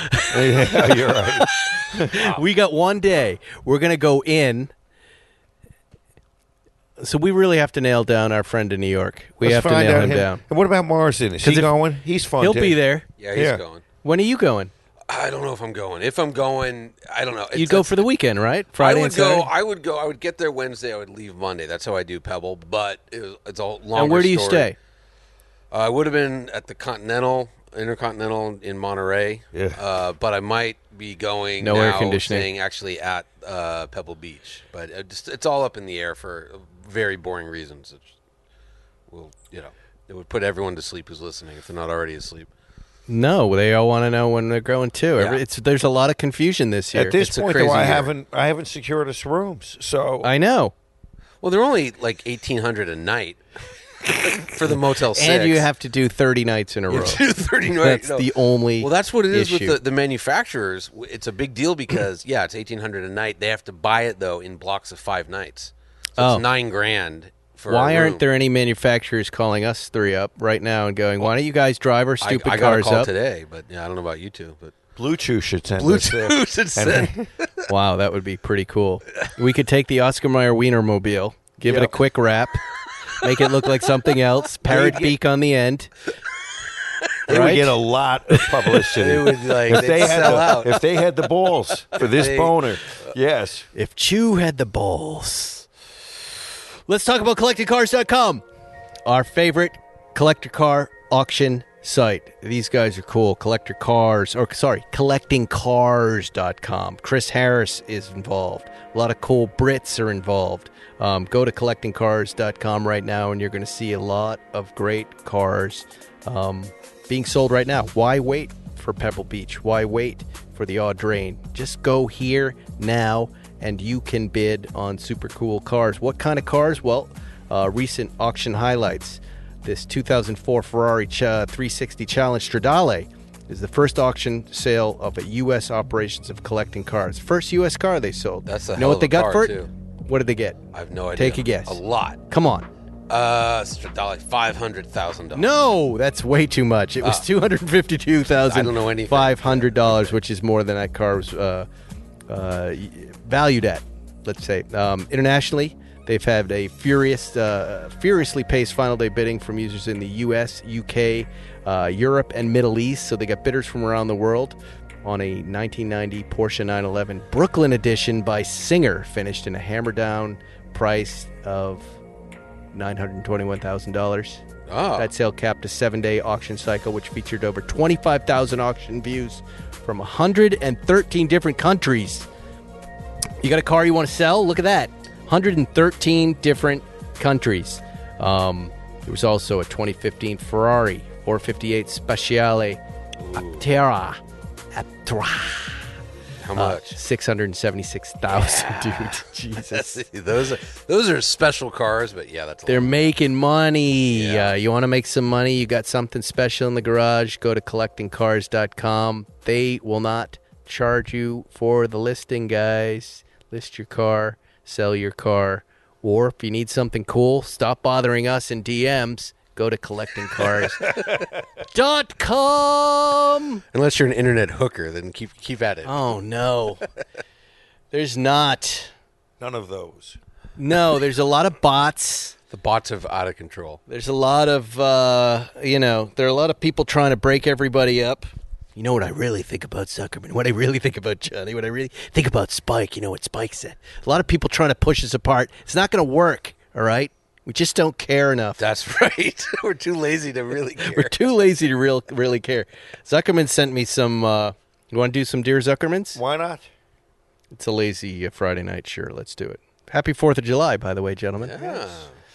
Yeah, you're right. We got one day. We're going to go in. So we really have to nail down our friend in New York. We Let's have to find nail out him down. And what about Marsden? Is 'Cause he if- going? He's fun. He'll too. be there. Yeah, he's Yeah. going. When are you going? I don't know if I'm going. If I'm going, I don't know. You It's- go it's- for the weekend, right? Friday I would and Saturday? go. I would go. I would get there Wednesday. I would leave Monday. That's how I do Pebble. But it was, it's a longer. And where do you story. stay? Uh, I would have been at the Continental, Intercontinental in Monterey. Yeah. Uh, but I might be going No now, air conditioning. staying actually at uh, Pebble Beach. But it just, it's all up in the air for very boring reasons. It's, will you know? It would put everyone to sleep who's listening if they're not already asleep. No, they all want to know when they're going too. Every- Yeah. It's there's a lot of confusion this year. At this It's a point, crazy though, I year. haven't I haven't secured us rooms. So I know. Well, they're only like eighteen hundred a night for the Motel Six, And you have to do thirty nights in a row. two thirty. That's the only Well, that's what it is issue. with the, the manufacturers. It's a big deal because yeah, it's eighteen hundred a night. They have to buy it though in blocks of five nights. So Oh. it's nine grand for. Why a room. aren't there any manufacturers calling us three up right now and going, why don't you guys drive our I, stupid I got a cars call up? today, but yeah, I don't know about you two, but Bluetooth should send us there. Bluetooth it said. Wow, that would be pretty cool. We could take the Oscar Mayer Wienermobile, give it a Yep. quick wrap, make it look like something else, parrot beak on the end. They would Right? get a lot of publicity. They would, like, if they'd they had sell the, out. if they had the balls for this They- boner. Yes. If Chew had the balls. Let's talk about collected cars dot com, our favorite collector car auction site. These guys are cool. Collector Cars, or sorry, collecting cars dot com. Chris Harris is involved. A lot of cool Brits are involved. Um, go to collecting cars dot com right now, and you're going to see a lot of great cars um, being sold right now. Why wait for Pebble Beach? Why wait for the Audrain? Just go here now, and you can bid on super cool cars. What kind of cars? Well, uh, recent auction highlights. This two thousand four Ferrari Ch- three sixty Challenge Stradale is the first auction sale of a U S operations of collecting cars. First U S car they sold. That's a you know hell what of they a got car, for it? too. What did they get? I have no idea. Take a guess. A lot. Come on. Uh, Stradale, five hundred thousand dollars. No, that's way too much. It was Ah. two hundred fifty-two thousand I don't know anything. five hundred dollars, which is more than that car was uh, uh, valued at. Let's say um, internationally, they've had a furious, uh, furiously paced final day bidding from users in the U S, U K, uh, Europe, and Middle East. So they got bidders from around the world on a nineteen ninety Porsche nine eleven Brooklyn edition by Singer, finished in a hammer down price of nine hundred twenty-one thousand dollars. Oh. That sale capped a seven-day auction cycle, which featured over twenty-five thousand auction views from one hundred thirteen different countries. You got a car you want to sell? Look at that. one hundred thirteen different countries. Um, there was also a twenty fifteen Ferrari four fifty-eight Speciale Aptera. Aptera. How Uh, much? six hundred seventy-six thousand, dude. Jesus. those are those are special cars, but yeah, that's a They're lot. making money. Yeah. Uh, you want to make some money? You got something special in the garage? Go to collecting cars dot com. They will not charge you for the listing, guys. List your car, sell your car. Or if you need something cool, stop bothering us in D Ms. Go to collecting cars dot com. Unless you're an internet hooker, then keep keep at it. Oh, no. There's not. None of those. No, there's a lot of bots. The bots are out of control. There's a lot of, uh, you know, there are a lot of people trying to break everybody up. You know what I really think about Zuckerman? What I really think about Johnny? What I really think about Spike? You know what Spike said? A lot of people trying to push us apart. It's not going to work, all right? We just don't care enough. That's right. We're too lazy to really care. We're too lazy to real, really care. Zuckerman sent me some, uh, you want to do some Dear Zuckermans? Why not? It's a lazy uh, Friday night. Sure, let's do it. Happy fourth of July, by the way, gentlemen. Yeah.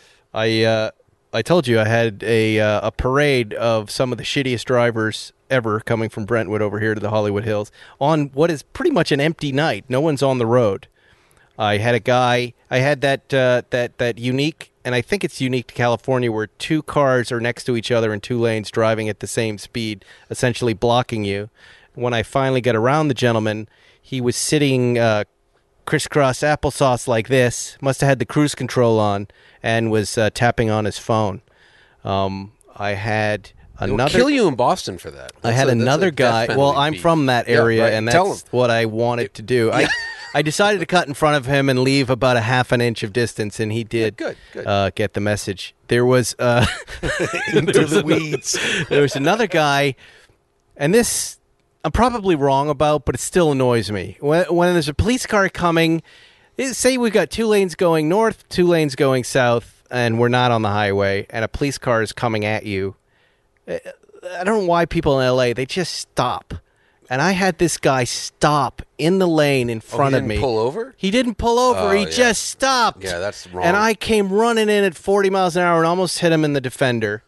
I uh, I told you I had a uh, a parade of some of the shittiest drivers ever coming from Brentwood over here to the Hollywood Hills on what is pretty much an empty night. No one's on the road. I had a guy. I had that uh, that that unique, and I think it's unique to California, where two cars are next to each other in two lanes, driving at the same speed, essentially blocking you. When I finally got around the gentleman, he was sitting uh, crisscross applesauce like this. Must have had the cruise control on and was uh, tapping on his phone. Um, I had They'll another. kill you in Boston for that. I That's had a- that's a another death guy. penalty Well, I'm beat. from that Yeah, area, right. and Tell that's him. what I wanted to do. I, I decided to cut in front of him and leave about a half an inch of distance, and he did. good, good. Uh, get the message. There was uh, Into the weeds. there was another guy, and this I'm probably wrong about, but it still annoys me. When, when there's a police car coming, it- say we've got two lanes going north, two lanes going south, and we're not on the highway, and a police car is coming at you. I I don't know why people in L A, they just stop. And I had this guy stop in the lane in front of didn't me. pull over? He didn't pull over. Oh, he yeah. just stopped. Yeah, that's wrong. And I came running in at forty miles an hour and almost hit him in the Defender.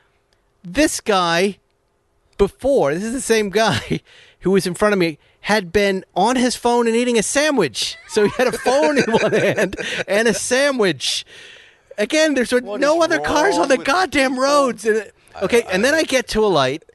This guy, before, this is the same guy who was in front of me, had been on his phone and eating a sandwich. So he had a phone in one hand and a sandwich. Again, there's What no is other cars wrong on the with goddamn roads. And it- okay, and then I get to a light.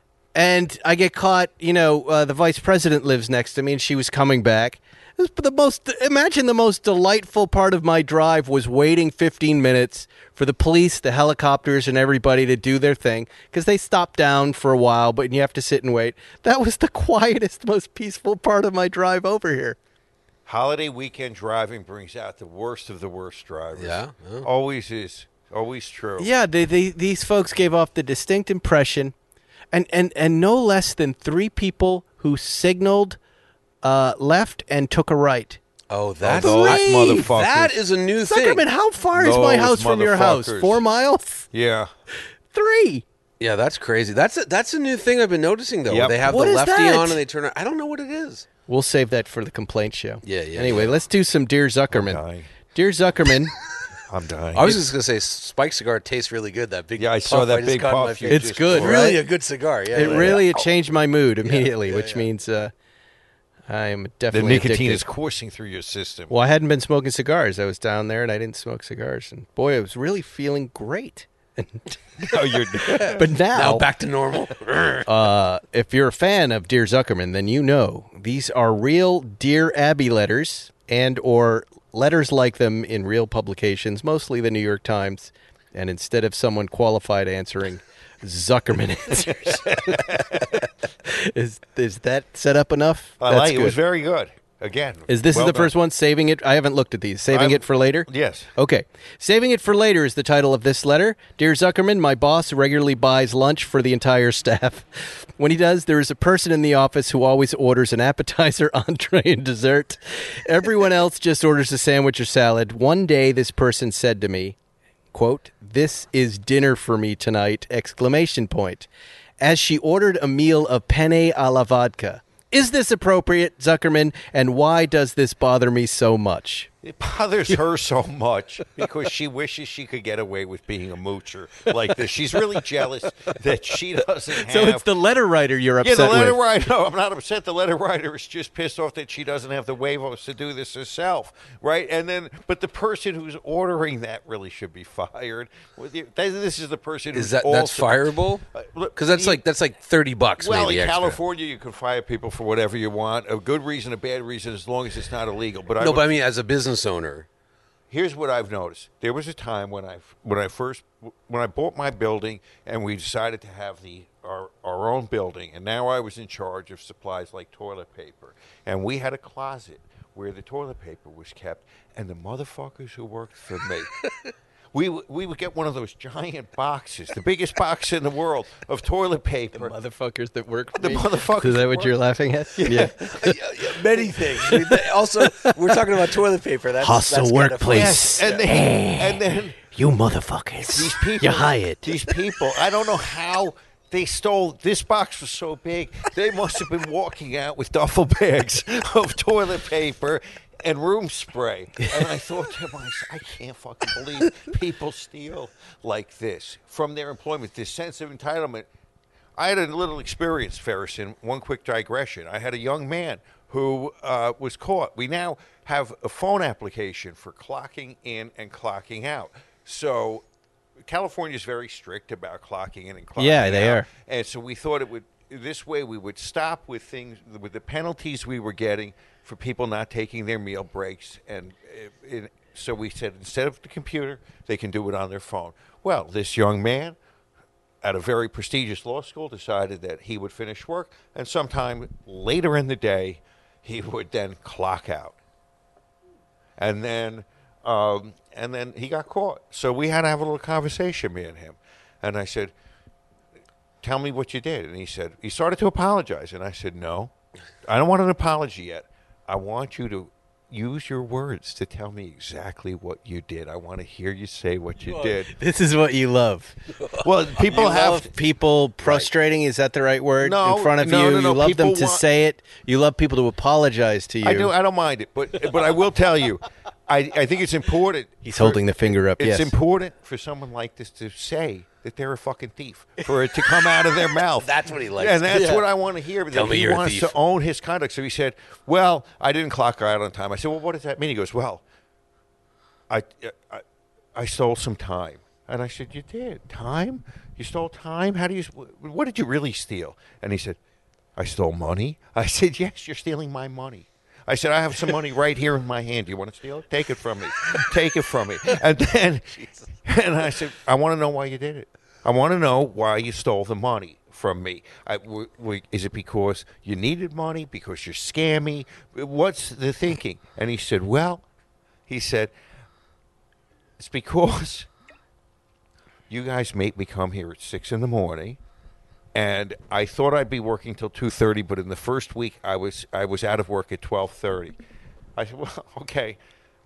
And I get caught, you know, uh, the vice president lives next to me, and she was coming back. It was the most, imagine the most delightful part of my drive was waiting fifteen minutes for the police, the helicopters, and everybody to do their thing, because they stop down for a while, but you have to sit and wait. That was the quietest, most peaceful part of my drive over here. Holiday weekend driving brings out the worst of the worst drivers. Yeah, yeah. Always is. Always true. Yeah, they, they, these folks gave off the distinct impression, and, and, and no less than three people who signaled uh, left and took a right. Oh, that's those Three! motherfuckers. that is a new thing. Zuckerman, how far is my Those house from your house? motherfuckers. Four miles? Yeah. Three. Yeah, that's crazy. That's a, that's a new thing I've been noticing though. Yep. Where they have What the is lefty that? on and they turn. It. I don't know what it is. We'll save that for the complaint show. Yeah, yeah, Anyway, yeah. let's do some Dear Zuckerman. dying. Dear Zuckerman, I'm dying. I was just gonna say, Spike cigar tastes really good. That big Yeah, I saw puff that just big got in my puff you face. It's just good, poured. right? Really a good cigar. Yeah, it yeah, really yeah. it changed my mood immediately, yeah, which yeah. means uh, I am The definitely nicotine addicted. is coursing through your system. Well, I hadn't been smoking cigars. I was down there and I didn't smoke cigars, and boy, I was really feeling great. No, you're But now, Now back to normal. uh, if you're a fan of Dear Zuckerman, then you know these are real Dear Abby letters and or letters like them in real publications, mostly the New York Times. And instead of someone qualified answering, Zuckerman answers. is is that set up enough? I That's like it. It was good. very good. Again, Is this well is the done. first one? Saving it? I haven't looked at these. Saving I'm- it for later? Yes. Okay. Saving it for later is the title of this letter. Dear Zuckerman, my boss regularly buys lunch for the entire staff. When he does, there is a person in the office who always orders an appetizer, entree, and dessert. Everyone else just orders a sandwich or salad. One day, this person said to me, quote, "This is dinner for me tonight!" Exclamation point. As she ordered a meal of penne a la vodka. Is this appropriate, Zuckerman? And why does this bother me so much? It bothers her so much because she wishes she could get away with being a moocher like this. She's really jealous that she doesn't have. So it's the letter writer you're yeah, upset the letter with. writer. No, I'm not upset. The letter writer is just pissed off that she doesn't have the huevos to do this herself, right? And then, but the person who's ordering that really should be fired. Well, the- This is the person who's Is that also, that's fireable? Uh, look, Because that's you- like that's like thirty bucks. Well, maybe in extra. California, you can fire people for whatever you want, a good reason, a bad reason, as long as it's not illegal. But I No, would- but I mean, as a business owner, here's what I've noticed. There was a time when I when I first when I bought my building and we decided to have the our our own building, and now I was in charge of supplies like toilet paper, and we had a closet where the toilet paper was kept, and the motherfuckers who worked for me. We, w- we would get one of those giant boxes, the biggest box in the world, of toilet paper. Motherfuckers that work for The me. motherfuckers Is that that what work- you're laughing at? Yeah. many things. Also, we're talking about toilet paper. That's Hostile that's kinda workplace. Yes, and then, and then You motherfuckers. these people, You're hired. These people, I don't know how they stole. This box was so big, they must have been walking out with duffel bags of toilet paper and room spray. And I thought to myself, I can't fucking believe people steal like this from their employment. This sense of entitlement. I had a little experience, Ferris, in one quick digression. I had a young man who uh, was caught. We now have a phone application for clocking in and clocking out. So California is very strict about clocking in and clocking out. Yeah, they are. And so we thought it would, this way we would stop with things, with the penalties we were getting for people not taking their meal breaks. And uh, it, so we said, instead of the computer, they can do it on their phone. Well, this young man at a very prestigious law school decided that he would finish work, and sometime later in the day, he would then clock out. And then, um, and then he got caught. So we had to have a little conversation, me and him. And I said, tell me what you did. And he said, he started to apologize. And I said, no, I don't want an apology yet. I want you to use your words to tell me exactly what you did. I want to hear you say what you did. This is what you love. Well, people You have love people prostrating. Is that the right word? No, in front of no, you. no, no, You love them people to want- say it. You love people to apologize to you. I do. I don't mind it, but but I will tell you, I I think it's important. He's for- holding the finger up. It's Yes. important for someone like this to say that they're a fucking thief, for it to come out of their mouth. That's what he likes. And that's Yeah. what I want to hear. Tell that me he you're a wants thief. to own his conduct. So he said, "Well, I didn't clock out on time." I said, "Well, what does that mean?" He goes, "Well, I I, I stole some time." And I said, "You did? Time? You stole time? How do you? What did you really steal?" And he said, "I stole money." I said, "Yes, you're stealing my money." I said, "I have some money right here in my hand. Do you want to steal it? Take it from me. Take it from me." And then, and I said, "I want to know why you did it. I want to know why you stole the money from me. I, w- w- is it because you needed money? Because you're scammy? What's the thinking?" And he said, "Well," he said, "it's because you guys make me come here at six in the morning, and I thought I'd be working till two thirty, but in the first week I was I was out of work at twelve thirty." I said, "Well, okay,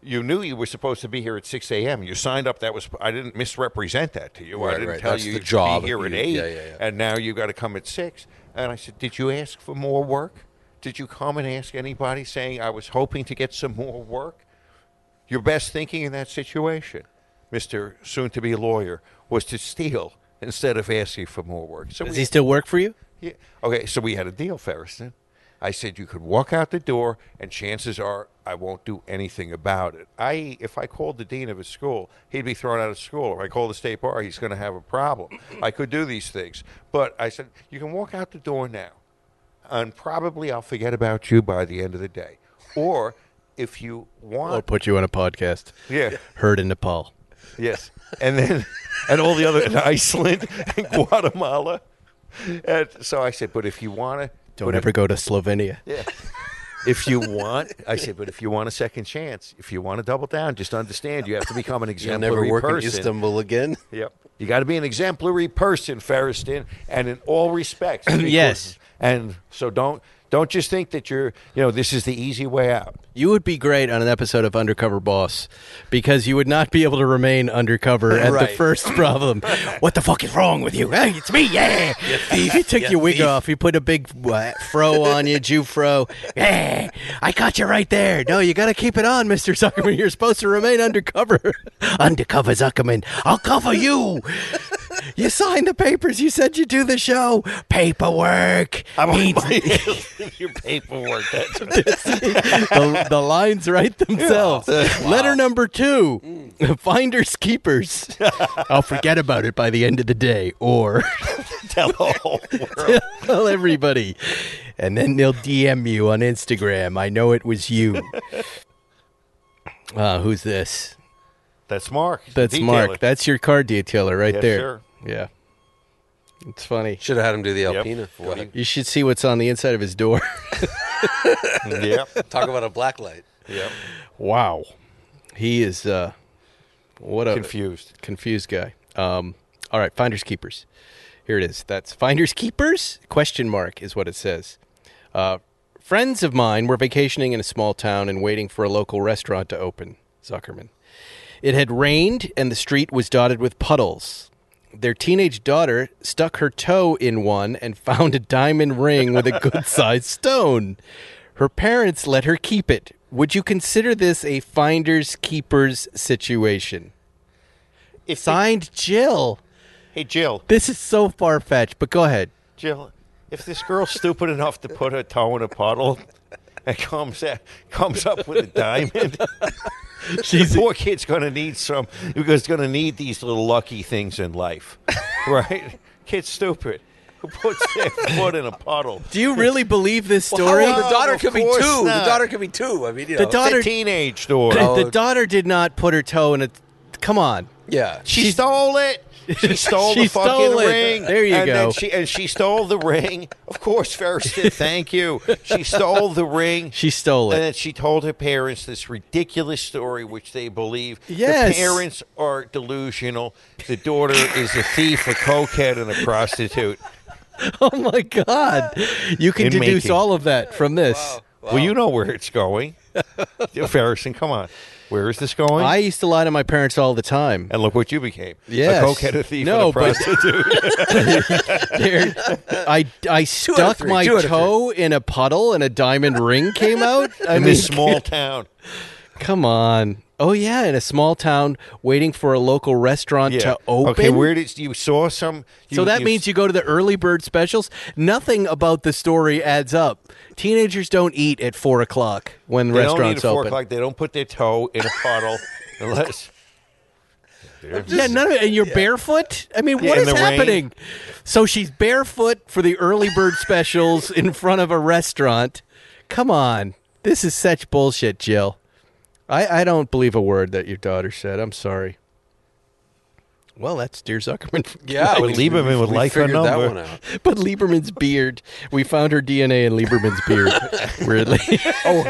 You knew you were supposed to be here at six a.m. You signed up. That was I didn't misrepresent that to you. Right, I didn't right. tell That's you the to job. be here at You- eight, yeah, yeah, yeah. and now you got to come at six. And I said, did you ask for more work? Did you come and ask anybody saying I was hoping to get some more work? Your best thinking in that situation, Mister soon-to-be lawyer, was to steal instead of asking for more work. So Does we- he still work for you? yeah. Okay, so we had a deal, Ferriston. I said you could walk out the door, and chances are I won't do anything about it. I, if I called the dean of his school, he'd be thrown out of school. If I called the state bar, he's going to have a problem. I could do these things, but I said you can walk out the door now, and probably I'll forget about you by the end of the day. Or if you want, I'll put you on a podcast. yeah, Heard in Nepal. yes, and then and all the other in Iceland and Guatemala. And so I said, but if you want to. Don't ever go to Slovenia. Yeah. If you want, I said, but if you want a second chance, if you want to double down, just understand you have to become an You'll exemplary never work person. in Istanbul again. Yep. You got to be an exemplary person, Ferriston, and in all respects. because- Yes. And so don't don't just think that you're, you know, this is the easy way out. You would be great on an episode of Undercover Boss because you would not be able to remain undercover at the Right. first problem. What the fuck is wrong with you? Hey, it's me, yeah. You took your wig thief. off. You put a big uh, fro on you, Jew fro. Yeah, I caught you right there. No, you got to keep it on, Mister Zuckerman. You're supposed to remain undercover. Undercover Zuckerman. I'll cover you. You signed the papers. You said you'd do the show. Paperwork. He- Your paperwork. That's the, the lines write themselves. Letter number two, finders keepers. I'll forget about it by the end of the day, or tell the whole world. tell everybody, and then they'll D M you on Instagram. I know it was you. Uh, who's this? That's Mark. That's Detailer. Mark. That's your car detailer right Yes, there. sir. Yeah, it's funny. Should have had him do the Yep. Alpina for you. You should see what's on the inside of his door. Yep. Talk about a black light. Yep. Wow, he is uh, what a Confused. confused guy. Um, all right, finders keepers. Here it is. That's finders keepers? Question mark is what it says. Uh, friends of mine were vacationing in a small town and waiting for a local restaurant to open. Zuckerman. It had rained and the street was dotted with puddles. Their teenage daughter stuck her toe in one and found a diamond ring with a good-sized stone. Her parents let her keep it. Would you consider this a finders keepers situation? If Signed, Jill. Hey, Jill. This is so far-fetched, but go ahead. Jill, if this girl's stupid enough to put her toe in a puddle and comes at, comes up with a diamond, She's the poor kid's going to need some, because going to need these little lucky things in life, right? Kid's stupid. Who puts their foot in a puddle? Do you really believe this Well, story? how old? The daughter Of could be two. course The not. daughter could be two. I mean, you The know. daughter- It's a teenage story. the, Oh. the daughter did not put her toe in a... Come on. yeah. She stole it. She stole She the fucking stole it. ring. There you and go. Then she, and she stole the ring. Of course, Ferriston, thank you. She stole the ring. She stole And it. then she told her parents this ridiculous story, which they believe. Yes. The parents are delusional. The daughter is a thief, a cokehead, and a prostitute. Oh, my God. You can In deduce making. all of that from this. Well, you know where it's going. Ferriston, come on. Where is this going? I used to lie to my parents all the time. and look what you became. Yes. A cokehead, a thief, No, and a but- prostitute. There- I, I stuck three, my two out of toe in a puddle and a diamond ring came out. I in mean, this small town. come on. Oh, yeah, in a small town waiting for a local restaurant to open. Okay, where did you saw some? You, So that means you go to the early bird specials. Nothing about the story adds up. Teenagers don't eat at four o'clock when they don't eat restaurants at four open. o'clock. They don't put their toe in a puddle unless. Yeah, none of it. And you're barefoot? I mean, Yeah, what in is the rain. happening? So she's barefoot for the early bird specials in front of a restaurant. Come on. This is such bullshit, Jill. I, I don't believe a word that your daughter said. I'm sorry. Well, that's Dear Zuckerman. Yeah. Would we- Lieberman we- would we like her figured that number. one out. But Lieberman's beard. We found her D N A in Lieberman's beard. Weirdly. Oh,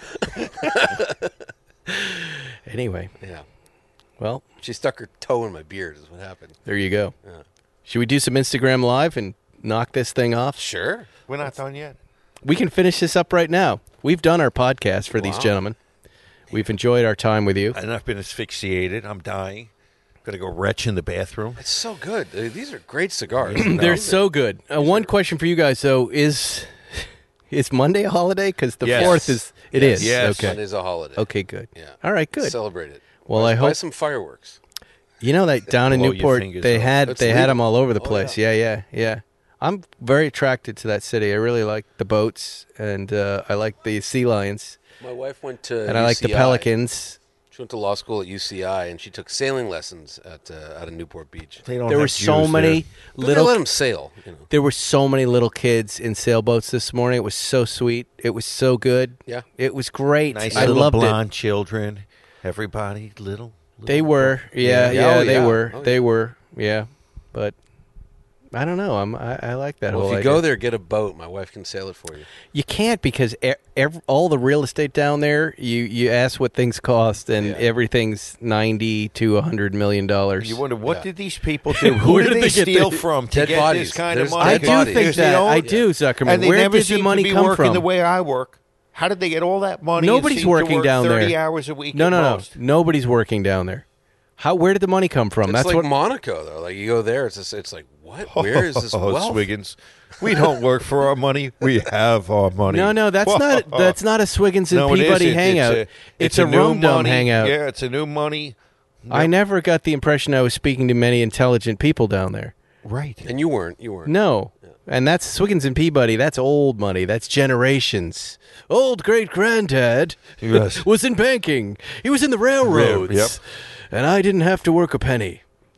her? Anyway, Yeah. well, She stuck her toe in my beard is what happened. there you go. Should we do some Instagram Live and knock this thing off? Sure. We're not done yet. We can finish this up right now. We've done our podcast for these Wow. gentlemen. We've enjoyed our time with you. And I've been asphyxiated. I'm dying. Gonna go retch in the bathroom. It's so good. Uh, These are great cigars. They're so good. Uh, one question for you guys, though, is is Monday a holiday? Because the Yes. fourth is. It is. Yes. Okay. Monday's a holiday. Okay, good. Yeah. All right, good. Celebrate it. Well, buy, I buy hope- some fireworks. You know that down in Blow your Newport, fingers they off. had It's they had legal. them all over the Oh, place. Yeah. yeah, yeah, I'm very attracted to that city. I really like the boats, and uh, I like the sea lions, My wife went to and I like the U C I. pelicans. She went to law school at U C I, and she took sailing lessons at uh, out of Newport Beach. They don't There were have so Jews many there. But they little. let them sail. You know. There were so many little kids in sailboats this morning. It was so sweet. It was so good. Yeah. It was great. Nice I little loved blonde children. Everybody, little. it. They little- were. Yeah, Yeah. yeah, Oh, they yeah. were. Oh, they yeah. were. Yeah, but I don't know. I'm. I, I like that Well, whole if you idea. go there, get a boat. My wife can sail it for you. You can't because e- ev- all the real estate down there. You you ask what things cost, and Yeah. everything's ninety to a hundred million dollars. You wonder what Yeah. did these people do? Who Where did did they, they get steal the- from to Dead get bodies. this kind There's of money? I dead do bodies. think Because they that. don't- I do, Zuckerman. And they Where never did seem the money to be come working from? the way I work. How did they get all that money? and Nobody's seem to working work down thirty there. hours a week. No, at no, no. most? Nobody's working down there. How? Where did the money come from? It's That's like what. Monaco, though. Like you go there, it's just, it's like what? Where is this Oh, wealth? Swiggins. We don't work for our money. We have our money. No, no, that's not. That's not a Swiggins and No, it Peabody isn't. hangout. It's a, It's a new rum dum money. hangout. Yeah, it's a new money. I never got the impression I was speaking to many intelligent people down there. Right. And you weren't. You weren't. No. And that's Swiggins and Peabody. That's old money. That's generations. Old great granddad Yes. was in banking. He was in the railroads. Yep. And I didn't have to work a penny.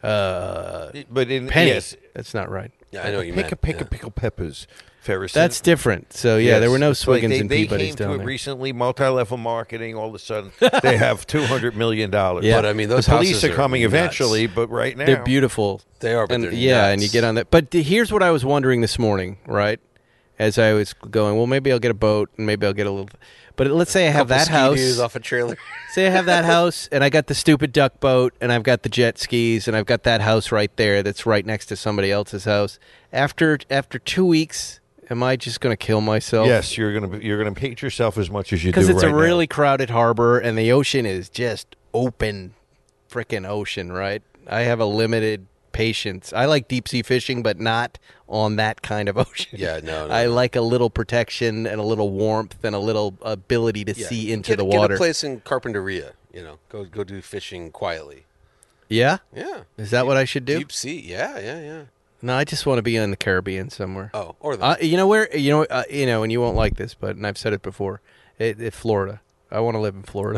Uh, But in penny. yes, That's not right. Yeah, I know what you pick a meant. pick yeah. a pickle peppers. Ferris. That's different. So yeah, Yes. there were no It's like Swiggins they, and they Peabodys came to down it there. recently, multi-level marketing. All of a sudden, they have two hundred million dollars. Yeah. But I mean, those the police houses are coming nuts. eventually, but right now They're beautiful. They are, but and they're yeah, nuts. and you get on that. But th- here's what I was wondering this morning, right? As I was going, well, maybe I'll get a boat, and maybe I'll get a little. But let's say I have Couple that Ski-Doos house. off a trailer. Say I have that house, and I got the stupid duck boat, and I've got the jet skis, and I've got that house right there that's right next to somebody else's house. After after two weeks, am I just going to kill myself? Yes, you're gonna be- you're gonna hate yourself as much as you do Because it's right a now. really crowded harbor, and the ocean is just open, frickin' ocean, right? I have a limited patience. I like deep sea fishing, but not on that kind of ocean. Yeah, no, no, I no. like a little protection and a little warmth and a little ability to Yeah. see into get, the Get water. a place in Carpinteria. You know, go go do fishing quietly. Yeah? Yeah. Is that what I should do? Deep sea. Yeah, yeah, yeah. No, I just want to be in the Caribbean somewhere. Oh, or the Uh, you know where? You know, uh, you know, and you won't like this, but and I've said it before. It, it Florida. I want to live in Florida.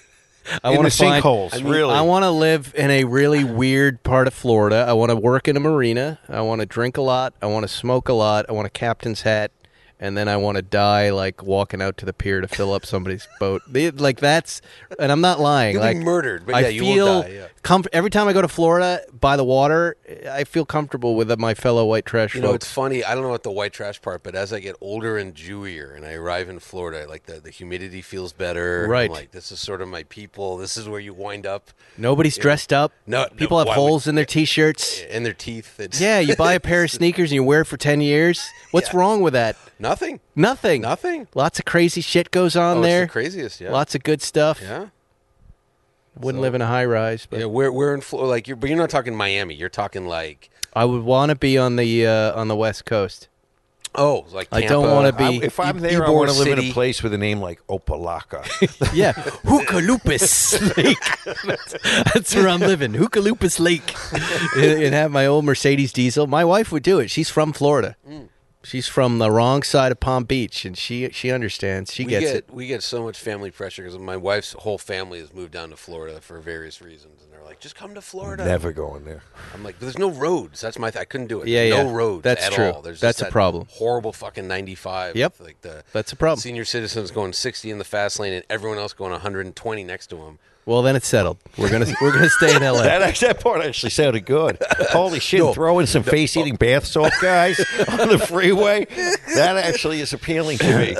I in want the to find. sinkholes. I mean, really, I want to live in a really weird part of Florida. I want to work in a marina. I want to drink a lot. I want to smoke a lot. I want a captain's hat, and then I want to die like walking out to the pier to fill up somebody's boat. They- Like that's, and I'm not lying. You'll like be murdered, but I yeah, you will feel die, yeah. comf- every time I go to Florida by the water, I feel comfortable with my fellow white trash You know, folks. it's funny. I don't know about the white trash part, but as I get older and Jewier, and I arrive in Florida, like the, the humidity feels better. Right. I'm like, this is sort of my people. This is where you wind up. Nobody's dressed up. No, no, people have why holes would- in their t-shirts. In their teeth. It's Yeah, you buy a pair of sneakers and you wear it for ten years. What's Yeah. wrong with that? nothing. Nothing. Nothing. Lots of crazy shit goes on Oh, there. it's the craziest. Yeah. Lots of good stuff. Yeah. Wouldn't So- live in a high rise, but Yeah. We're we're in Florida. Like you're, but you're not talking Miami. You're talking like I would want to be on the uh, on the West Coast. oh, like I Tampa. don't wanna be- I- if I'm E- there, I Ybor want to live in City. a place with a name like Opalaka. Yeah, Hookalupus Lake. that's, that's where I'm living, Hookalupus Lake, and, and have my old Mercedes diesel. My wife would do it. She's from Florida. Mm. She's from the wrong side of Palm Beach, and she she understands. She we gets get it. we get so much family pressure because my wife's whole family has moved down to Florida for various reasons, and they're like, "Just come to Florida." Never going there. I'm like, but there's no roads. That's my. Th- I couldn't do it. Yeah, There's yeah. No roads. That's at true. All. There's That's just a that problem. Horrible fucking ninety-five. Yep. with, Like the That's a problem. senior citizens going sixty in the fast lane and everyone else going one hundred twenty next to them. Well, then it's settled. We're gonna we're gonna stay in L A. That, actually, that part actually sounded good. Holy shit, No. throwing some face-eating bath salt guys on the freeway. That actually is appealing to me.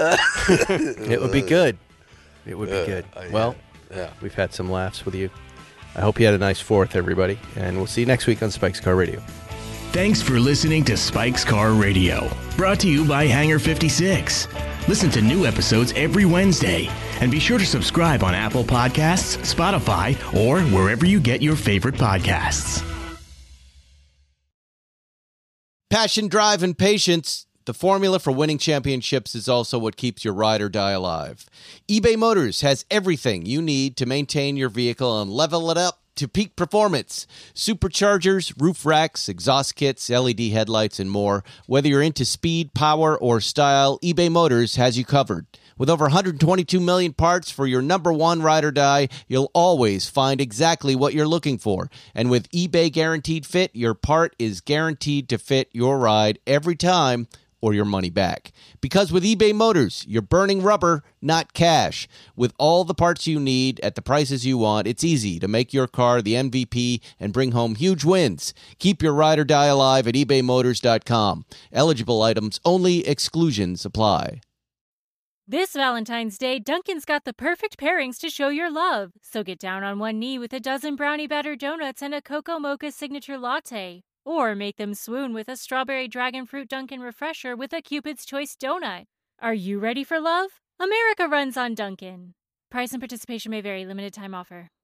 It would be good. It would be good. uh, yeah. Well, Yeah. we've had some laughs with you. I hope you had a nice Fourth, everybody, and we'll see you next week on Spike's Car Radio. Thanks for listening to Spike's Car Radio, brought to you by Hangar fifty-six. Listen to new episodes every Wednesday. And be sure to subscribe on Apple Podcasts, Spotify, or wherever you get your favorite podcasts. Passion, drive, and patience. The formula for winning championships is also what keeps your ride or die alive. eBay Motors has everything you need to maintain your vehicle and level it up to peak performance. Superchargers, roof racks, exhaust kits, L E D headlights, and more. Whether you're into speed, power, or style, eBay Motors has you covered. With over one hundred twenty-two million parts for your number one ride or die, you'll always find exactly what you're looking for. And with eBay Guaranteed Fit, your part is guaranteed to fit your ride every time, or your money back. Because with eBay Motors, you're burning rubber, not cash. With all the parts you need at the prices you want, it's easy to make your car the M V P and bring home huge wins. Keep your ride or die alive at ebay motors dot com. Eligible items only. Exclusions apply. This Valentine's Day, Dunkin's got the perfect pairings to show your love. So get down on one knee with a dozen brownie batter donuts and a Cocoa Mocha signature latte. Or make them swoon with a strawberry dragon fruit Dunkin' refresher with a Cupid's Choice donut. Are you ready for love? America runs on Dunkin'. Price and participation may vary. Limited time offer.